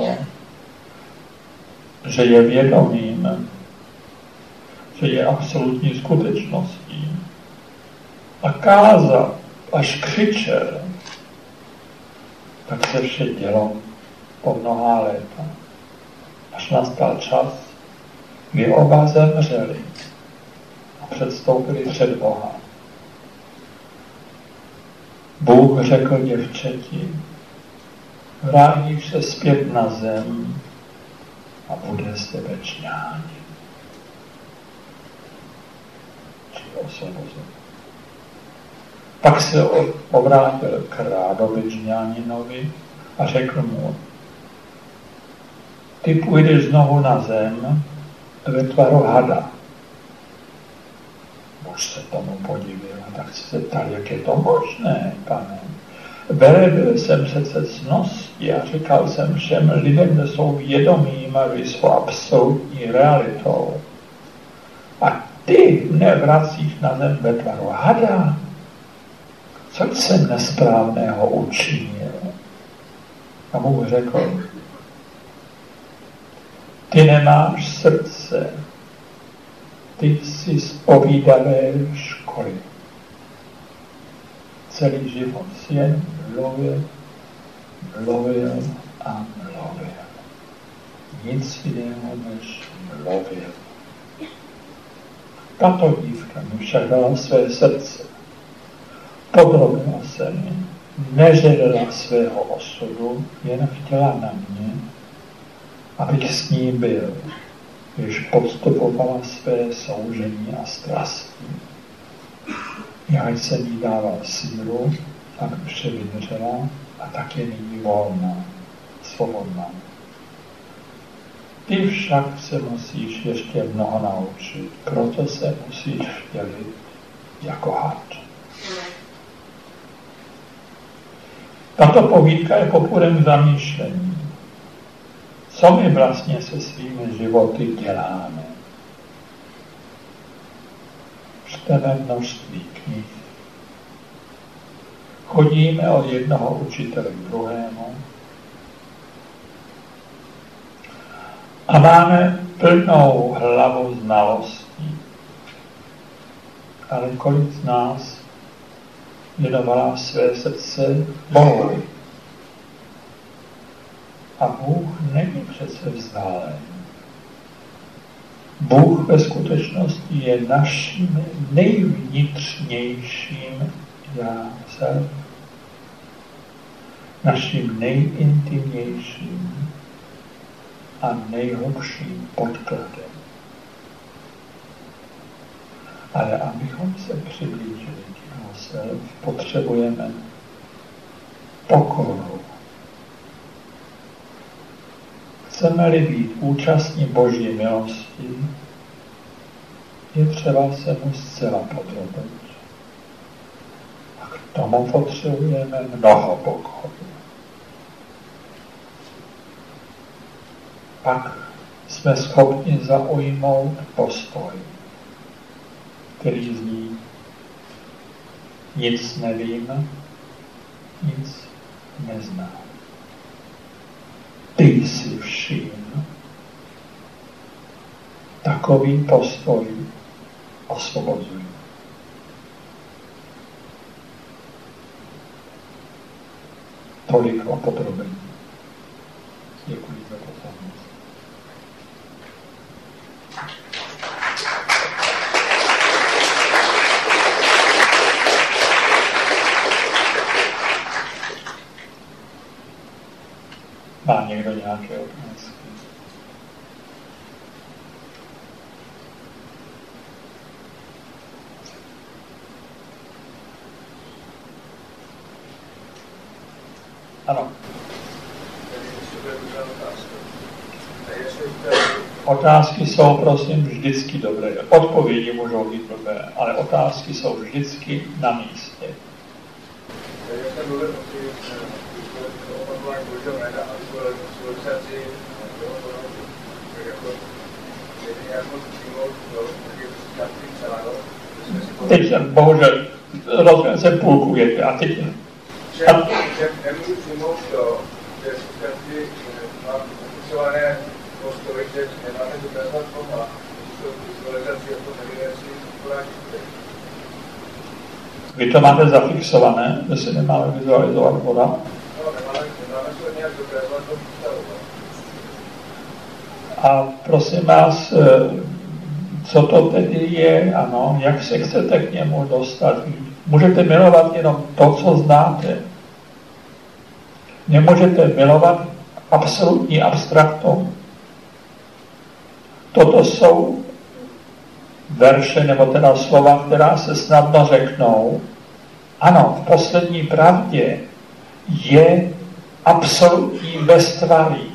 že je vědomým, že je absolutní skutečností. A kázal, až křičel, tak se vše dělo po mnohá léta. Až nastal čas, kdy oba zemřeli a předstoupili před Boha. Bůh řekl děvčeti, vrátíš se zpět na zem a bude z tebe džňánin. Či osvobozen. Pak se obrátil k rádovi džňáninovi a řekl mu, ty půjdeš znovu na zem ve tvaru hada. Muž se tomu podivil, tak se zeptal, jak je to možné, pane. Velebil jsem se ctnosti a říkal jsem všem lidem, že jsou vědomým a že jsou absolutní realitou. A ty mne vracíš na zem ve tvaru hada. Co jsem nesprávného učinil? A Bůh řekl, ty nemáš srdce, ty jsi z povídavé školy. Celý život si jen mluvil a mluvil. Nic jiného než mluvil. Tato dívka mi však dala své srdce. Podrobila se mi, neželela svého osudu, jen chtěla na mě, abych s ní byl, když podstupovala své soužení a strasti. Já jsem jí dával sílu, aby vše vydržela a tak je nyní volná, svobodná. Ty však se musíš ještě mnoho naučit, proto se musíš vtělit jako had. Tato povídka je popudem zamýšlení. Co my vlastně se svými životy děláme? Čteme množství knih. Chodíme od jednoho učitele k druhému. A máme plnou hlavu znalostí. Ale kolik z nás věnovala své srdce Bohu? A Bůh není přece vzdálen. Bůh ve skutečnosti je naším nejvnitřnějším jádrem, naším nejintimnějším a nejhlubším podkladem. Ale abychom se přiblížili k jeho potřebujeme pokoru. Chceme-li být účastní Boží milosti, je třeba se mu zcela podrobit. A k tomu potřebujeme mnoho pokory. Pak jsme schopni zaujmout postoj, který zní: nic nevím, nic neznám. Ty si vším. Takový postoj osvobozuje. Tolik o podrobení. Děkuji za pozornost. Má někdo nějaké otázky? Ano. Otázky jsou, prosím, vždycky dobré. Odpovědi můžou být dobré, ale otázky jsou vždycky na místě. Jak jsem mluvil o opakování božího jména a svolizaci, jako přijmout, teď jsem, bohužel, rozumím se půlku věty a teď... Že nemůžu přijmout to, že každý má popisované postavy, že nemáme dokázat Boha, že jsou vizualizaci jako nevěcí poradíte. Vy to máte zafixované, že si nemáme vizualizovat Boha? No, nemáme se nějak dokázat to představovat. A prosím vás, co to tedy je, ano, jak se chcete k němu dostat. Můžete milovat jenom to, co znáte. Nemůžete milovat absolutní abstraktum. Toto jsou verše, nebo teda slova, která se snadno řeknou. Ano, v poslední pravdě je absolutní beztvarí.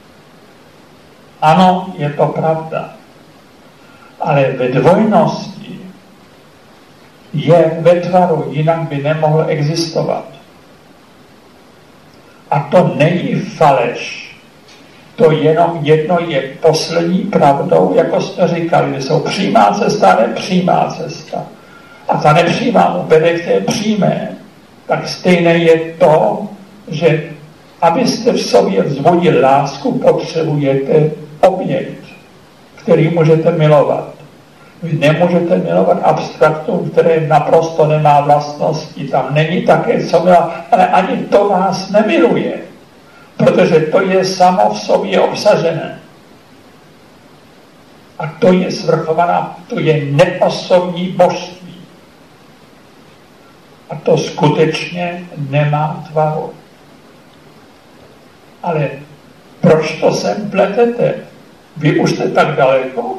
Ano, je to pravda. Ale ve dvojnosti je ve tvaru, jinak by nemohl existovat. A to není faleš. To jenom jedno je poslední pravdou, jako jste říkali, že jsou přímá cesta a nepřímá cesta. A ta nepřímá mu vede k té přímé. Tak stejné je to, že abyste v sobě vzbudili lásku, potřebujete objekt, který můžete milovat. Vy nemůžete milovat abstraktum, které naprosto nemá vlastnosti. Tam není také co milovat, ale ani to vás nemiluje, protože to je samo v sobě obsažené. A to je svrchovaná, to je neosobní božství. A to skutečně nemá tvaru. Ale proč to sem pletete? Vy už jste tak daleko?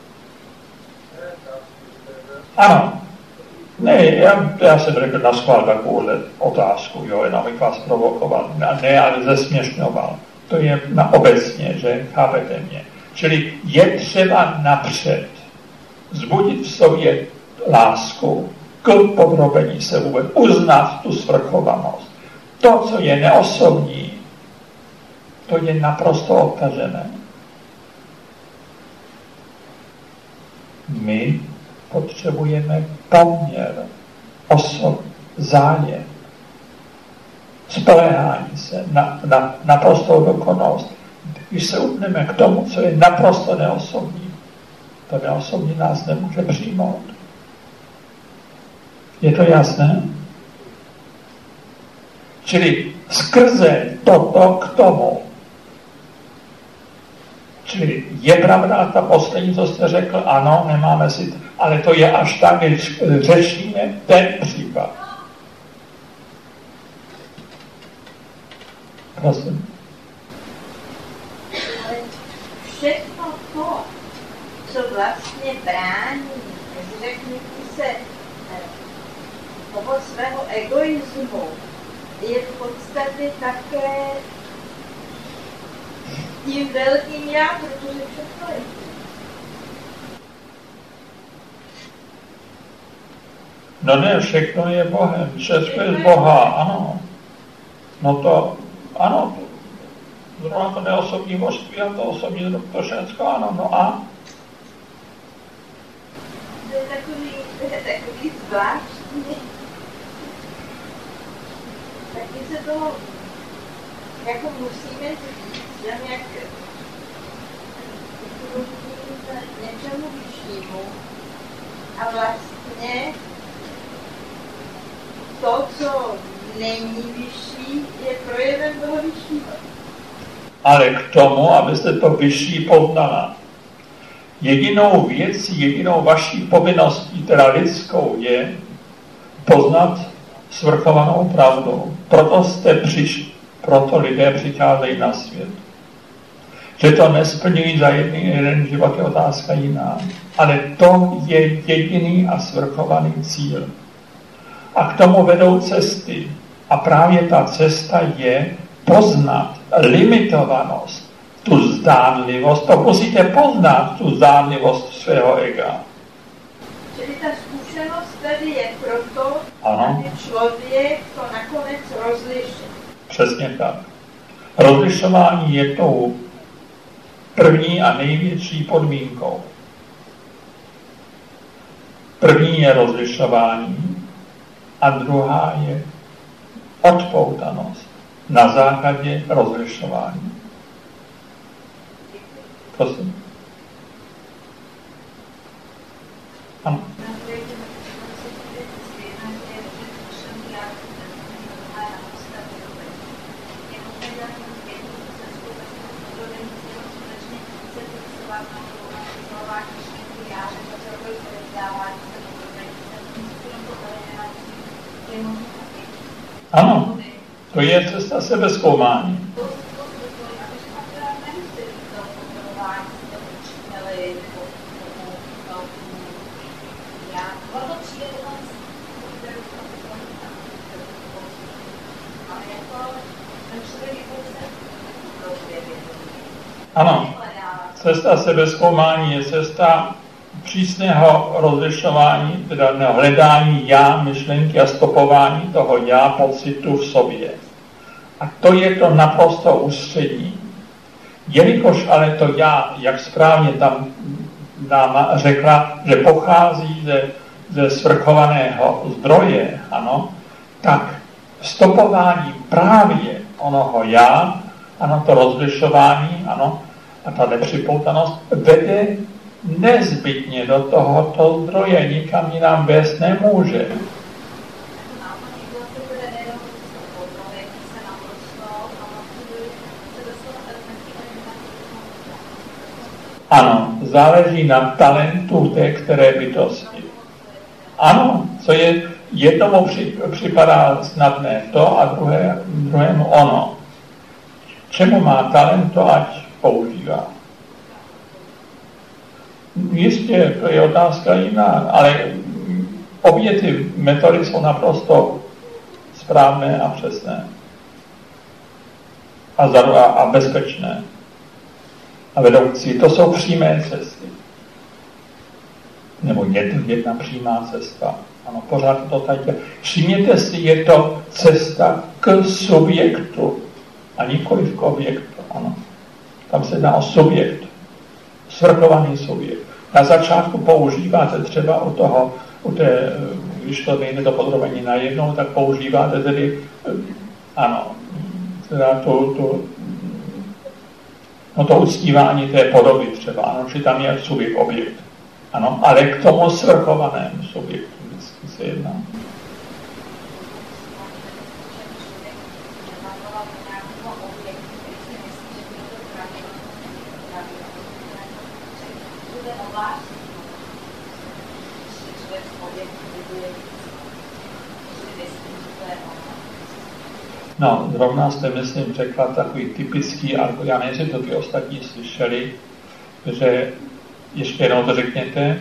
Ano. Ne, já jsem řekl naschvál takovouhle otázku, jo, jenom bych vás provokoval. Ne, ale zesměšňoval. To je na obecně, že chápete mě. Čili je třeba napřed vzbudit v sobě lásku k podrobení se vůbec, uznat tu svrchovanost. To, co je neosobní, to je naprosto odtažené. My potřebujeme poměr, osob, zájem, spoléhání se na naprostou dokonalost. Když se utneme k tomu, co je naprosto neosobní, to neosobní nás nemůže přijmout. Je to jasné? Čili skrze toto k tomu. Čili je pravda ta poslední, co jste řekl, ano, nemáme si, ale to je až tak, když řešíme ten případ. Prosím. Ale všechno to, co vlastně brání, řekněte se, toho svého egoismu, je v podstatě také tím velkým já, protože všechno je. No ne, všechno je Bohem, všechno je Boha, ano. No to, ano, zrovna to neosobní božství a to osobní, to všechno, ano, no a? To je takový zvláštní. Taky se toho jako musíme říct, že jak něčemu vyššímu a vlastně to, co není vyšší, je projevem toho vyššího. Ale k tomu, abyste to vyšší poznala. Jedinou věcí, jedinou vaší povinností, teda lidskou, je poznat svrchovanou pravdu. Proto lidé přicházejí na svět. Že to nesplňují za jeden život, je otázka jiná. Ale to je jediný a svrchovaný cíl. A k tomu vedou cesty. A právě ta cesta je poznat limitovanost, tu zdánlivost, to musíte poznat, tu zdánlivost svého ega. Čili ta zkušenost tedy je proto, Ano. aby člověk to nakonec rozlišil. Přesně tak. Rozlišování je tou první a největší podmínkou. První je rozlišování a druhá je odpoutanost na základě rozlišování. Prosím. Ano. Ano, to je cesta sebezkoumání. Ano, cesta sebezkoumání je cesta přísného rozlišování, teda hledání já, myšlenky a stopování toho já pocitu v sobě. A to je to naprosto ústřední. Jelikož ale to já, jak správně tam nám řekla, že pochází ze svrchovaného zdroje, ano, tak stopování právě onoho já, ano, to rozlišování, ano, a ta nepřipoutanost vede nezbytně do tohoto zdroje, nikam jinam vést nemůže. Ano, záleží na talentu té které bytosti. Ano, co je jednomu připadá snadné to a druhému ono. Čemu má talent, to ať používá. Jistě, to je otázka jiná, ale obě ty metody jsou naprosto správné a přesné. A bezpečné. A vedoucí. To jsou přímé cesty. Nebo jedna přímá cesta. Ano, pořád to tady. Všimněte si, je to cesta k subjektu. A nikoliv k objektu. Ano. Tam se jedná o subjekt. Svrchovaný subjekt. Na začátku používáte třeba když to nejde do podrobení najednou, tak používáte tedy, ano, teda to uctívání té podoby třeba, ano, že tam je subjekt, objekt. Ano, ale k tomu svrchovanému subjektu vždycky se jedná. No, zrovna jste, myslím, řekla takový typický argument, já nevím, jestli to ty ostatní slyšeli, že ještě jednou to řekněte.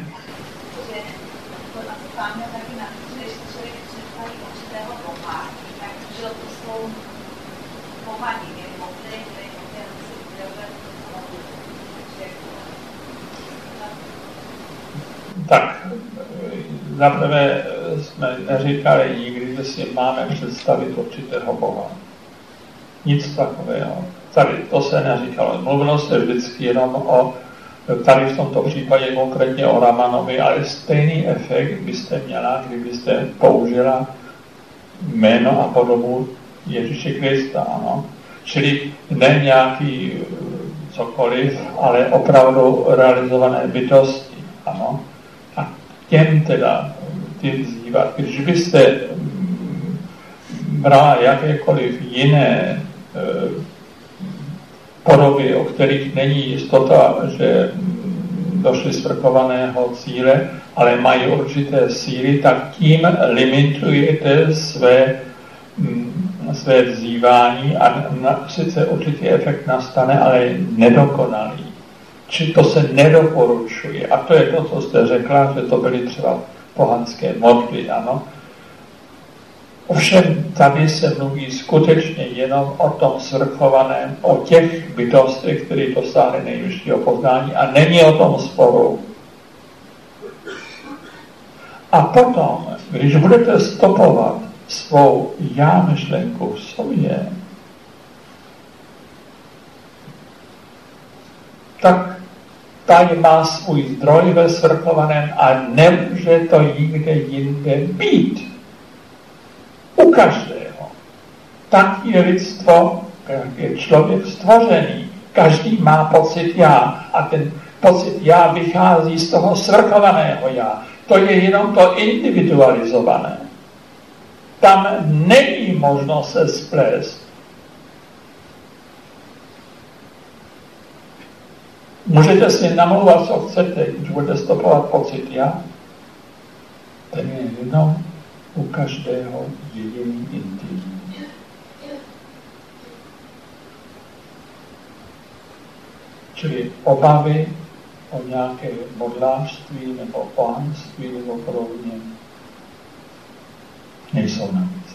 Tak, zaprvé jsme neříkali nikdy, že si máme představit určitého Boha. Nic takového. Tady to se neříkalo. Mluvilo se vždycky jenom tady v tomto případě konkrétně o Ramanovi, ale stejný efekt byste měla, kdybyste použila jméno a podobu Ježíše Krista, ano. Čili ne nějaký cokoliv, ale opravdu realizované bytosti, ano. A těm teda ty vzývat. Když byste brala jakékoliv jiné podoby, o kterých není jistota, že došli z svrchovaného cíle, ale mají určité síly, tak tím limitujete své vzývání a sice určitý efekt nastane, ale nedokonalý. Či to se nedoporučuje. A to je to, co jste řekla, že to byly třeba pohanské modly, ano. Ovšem tady se mluví skutečně jenom o tom svrchovaném, o těch bytostech, které dosáhly nejvyššího poznání a není o tom sporu. A potom, když budete stopovat svou já myšlenku v sobě, tak ta má svůj zdroj ve svrchovaném a nemůže to nikde jinde být. U každého. Tak je lidstvo, jak je člověk stvořený. Každý má pocit já a ten pocit já vychází z toho svrchovaného já. To je jenom to individualizované. Tam není možnost se splést. Můžete si namlouvat, co chcete, když budete stopovat pocit já. Ten je jenom u každého jediný intimní. Čili obavy o nějaké modlářství nebo pánství nebo podobně nejsou na místě.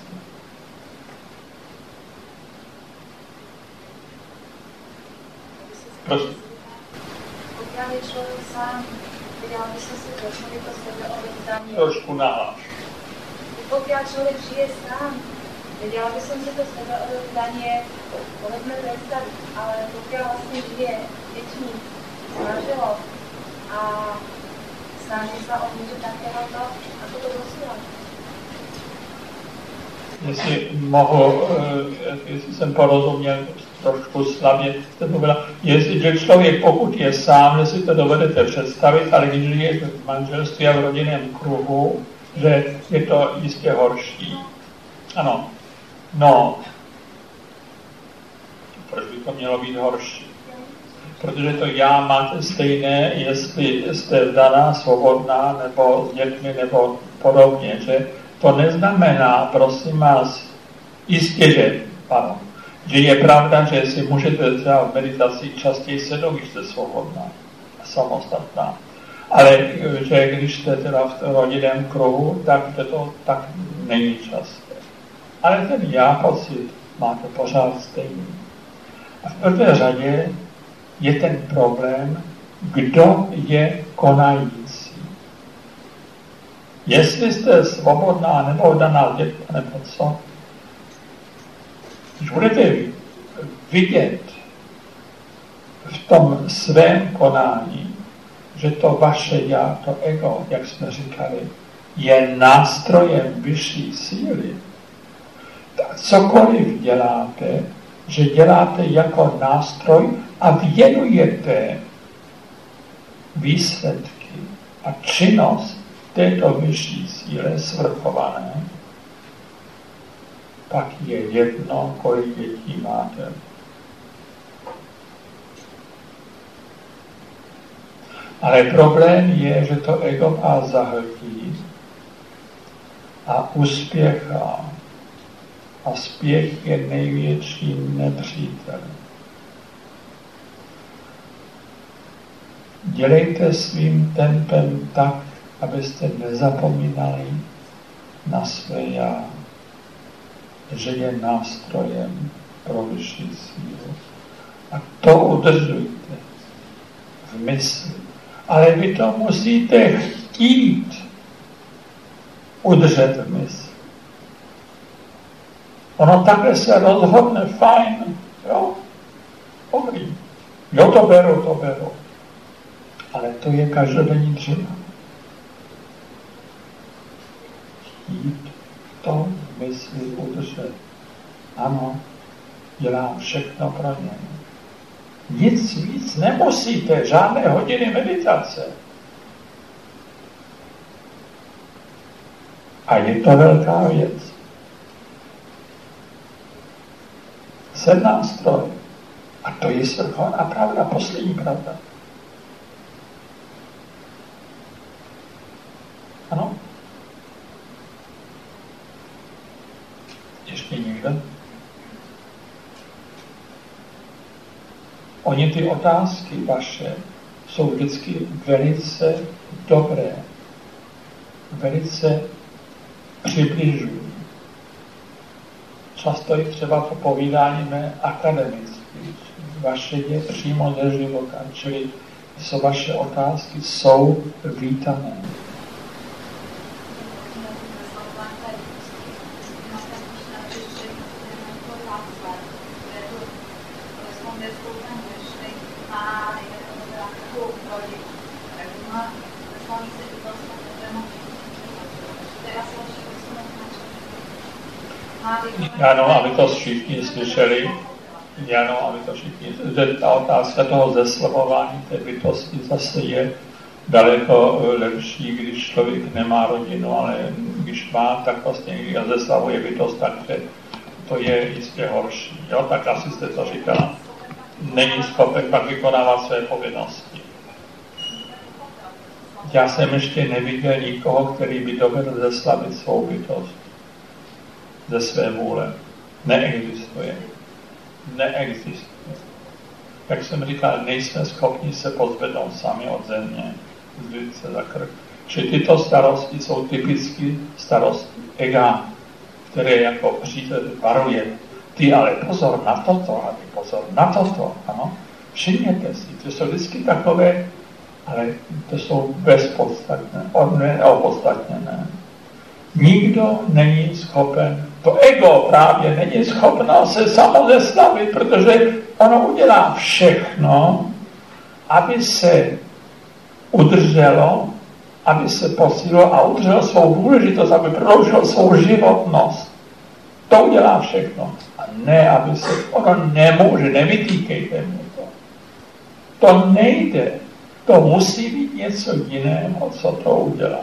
Prosím. Pokud je člověk sám, vydal by se si do člověka sebeovzdání. Trošku nahlas. Pokud člověk žije sám, vydal by som si to sebeovzdání, povedzme představit, ale pokud vlastně žije dětmi, snažilo a snaží se o něco takového, ako to dosílat. Jestli jsem porozuměl trošku slabě, jste mluvila, že člověk, pokud je sám, že si to dovedete představit, ale když žije v manželství a v rodinném kruhu, že je to jistě horší. Ano. No. Proč by to mělo být horší? Protože to já máte stejné, jestli jste vdaná, svobodná, nebo s dětmi, nebo podobně, že to neznamená, prosím vás, jistě, že je pravda, že si můžete třeba v meditaci častěji sednout, když jste svobodná a samostatná. Ale že když jste teda v rodinném kruhu, tak to tak není časté. Ale ten já pocit máte pořád stejný. A v prvé řadě je ten problém, kdo je konající. Jestli jste svobodná nebo daná dětma nebo co, když budete vidět v tom svém konání, že to vaše já, to ego, jak jsme říkali, je nástrojem vyšší síly, tak cokoliv děláte, že děláte jako nástroj a věnujete výsledky a činnost této vyšší síle svrchované, pak je jedno, kolik dětí máte. Ale problém je, že to ego vás zahltí a uspěchá. A spěch je největší nepřítel. Dělejte svým tempem tak, abyste nezapomínali na své já, že je nástrojem pro vyšší sílu. A to udržujte v mysli. Ale vy to musíte chtít udržet v mysli. Ono takhle se rozhodne, fajn, jo, dobrý. Jo, to beru. Ale to je každodenní dřina. Chtít to v mysli udržet. Ano, dělám všechno pro ně. Nic víc nemusíte, žádné hodiny meditace. A je to velká věc. Jsem nástroj. A to je svrchovaná pravda, poslední pravda. Ano? Ještě někdo? Oni ty otázky vaše jsou vždycky velice dobré. Velice přibližují. často i třeba povídáme akademicky. Vaše je přímo ze života, čili vaše otázky jsou vítané. Ano, aby to všichni slyšeli. Ano, aby to všichni slyšeli. Ta otázka toho zeslavování té bytosti zase je daleko lepší, když člověk nemá rodinu, ale když má, tak vlastně když zeslavuje bytost, takže to je jistě horší. Jo, tak asi jste to říkala. Není schopen pak vykonávat své povinnosti. Já jsem ještě neviděl nikoho, který by dovedl zeslavit svou bytost ze své vůle. Neexistuje. Neexistuje. Jak jsem říkal, nejsme schopni se pozvednout sami od země, zdvít se za krk. Čili tyto starosti jsou typicky starosti ega, které jako přítel varuje. Ty ale pozor na toto, a ty pozor na toto, ano. Všimněte si, to jsou vždycky takové, ale to jsou bezpodstatné, neopodstatněné. Nikdo není schopen, to ego právě není schopno se samo zeslavit, protože ono udělá všechno, aby se udrželo, aby se posílilo a udrželo svou důležitost, aby prodloužilo svou životnost. To udělá všechno. A ne, aby se, ono nemůže, nevytýkejte mě to. To nejde. To musí být něco jiného, co to udělá.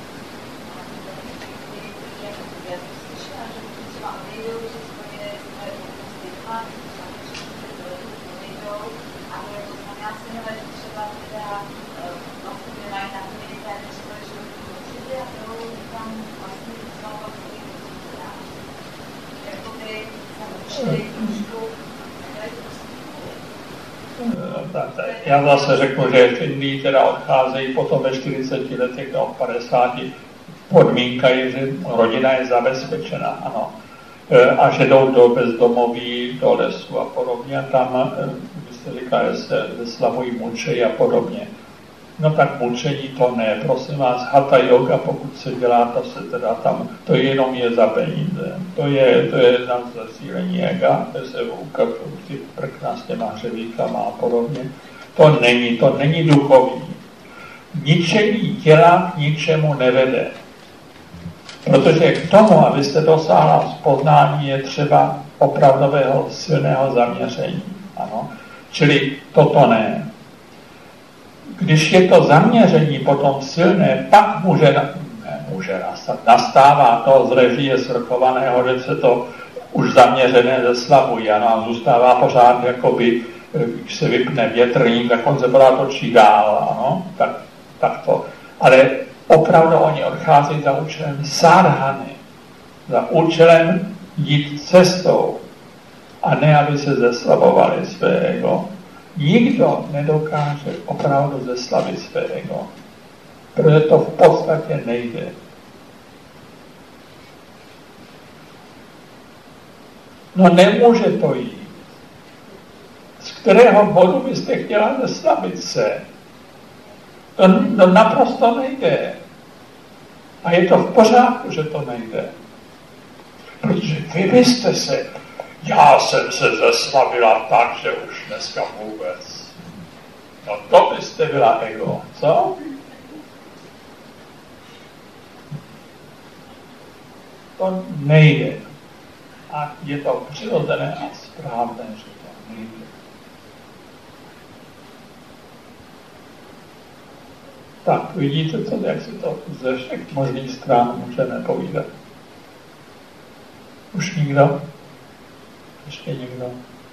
Já zase řeknu, že v Indii teda odcházejí potom ve 40 letech do 50. Podmínka je, že rodina je zabezpečena, ano. A že jdou do bezdomoví, do lesu a podobně. A tam, byste říkali, se zeslavují mučejí a podobně. No tak mučení to ne. Prosím vás, hatha yoga, pokud se dělá, to se teda tam, to jenom je za peníze. To je na zasílení ega, to se ty prkna s těma hřevíkama a podobně. To není duchovní. Ničení těla k ničemu nevede. Protože k tomu, abyste dosáhla poznání, je třeba opravdového silného zaměření. Ano? Čili toto ne. Když je to zaměření potom silné, pak může nastat. Nastává to z režie svrchovaného, že se to už zaměřené zeslavuje, ano, a zůstává pořád jakoby, když se vypne větrník, tak on se pořád točí dál, ano, tak to. Ale opravdu oni odcházejí za účelem sadhany, za účelem jít cestou, a ne, aby se zeslavovali své ego. Nikdo nedokáže opravdu zeslavit své ego, protože to v podstatě nejde. No nemůže to jít. Z kterého bodu byste chtěla zeslavit se? To naprosto nejde. A je to v pořádku, že to nejde. Protože vy byste se... Já jsem se zeslavila tak, že už dneska vůbec. No to byste byla ego, co? To nejde. A je to přirozené a správné, že to nejde. Tak, vidíte to, jak si to ze všech možných stran můžeme povídat. Už nikdo? Ještě někdo?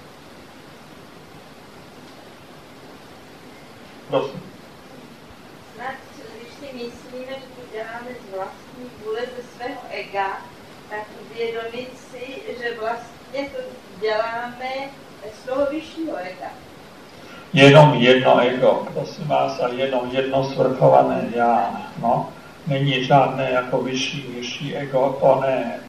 Prosím. Snad, když si myslíme, že to děláme z vlastní vůle, ze svého ega, tak uvědomit si, že vlastně to děláme z toho vyššího ega. Jenom jedno ego, prosím vás, a jenom jedno svrchované já. No, není žádné jako vyšší ego, to ne.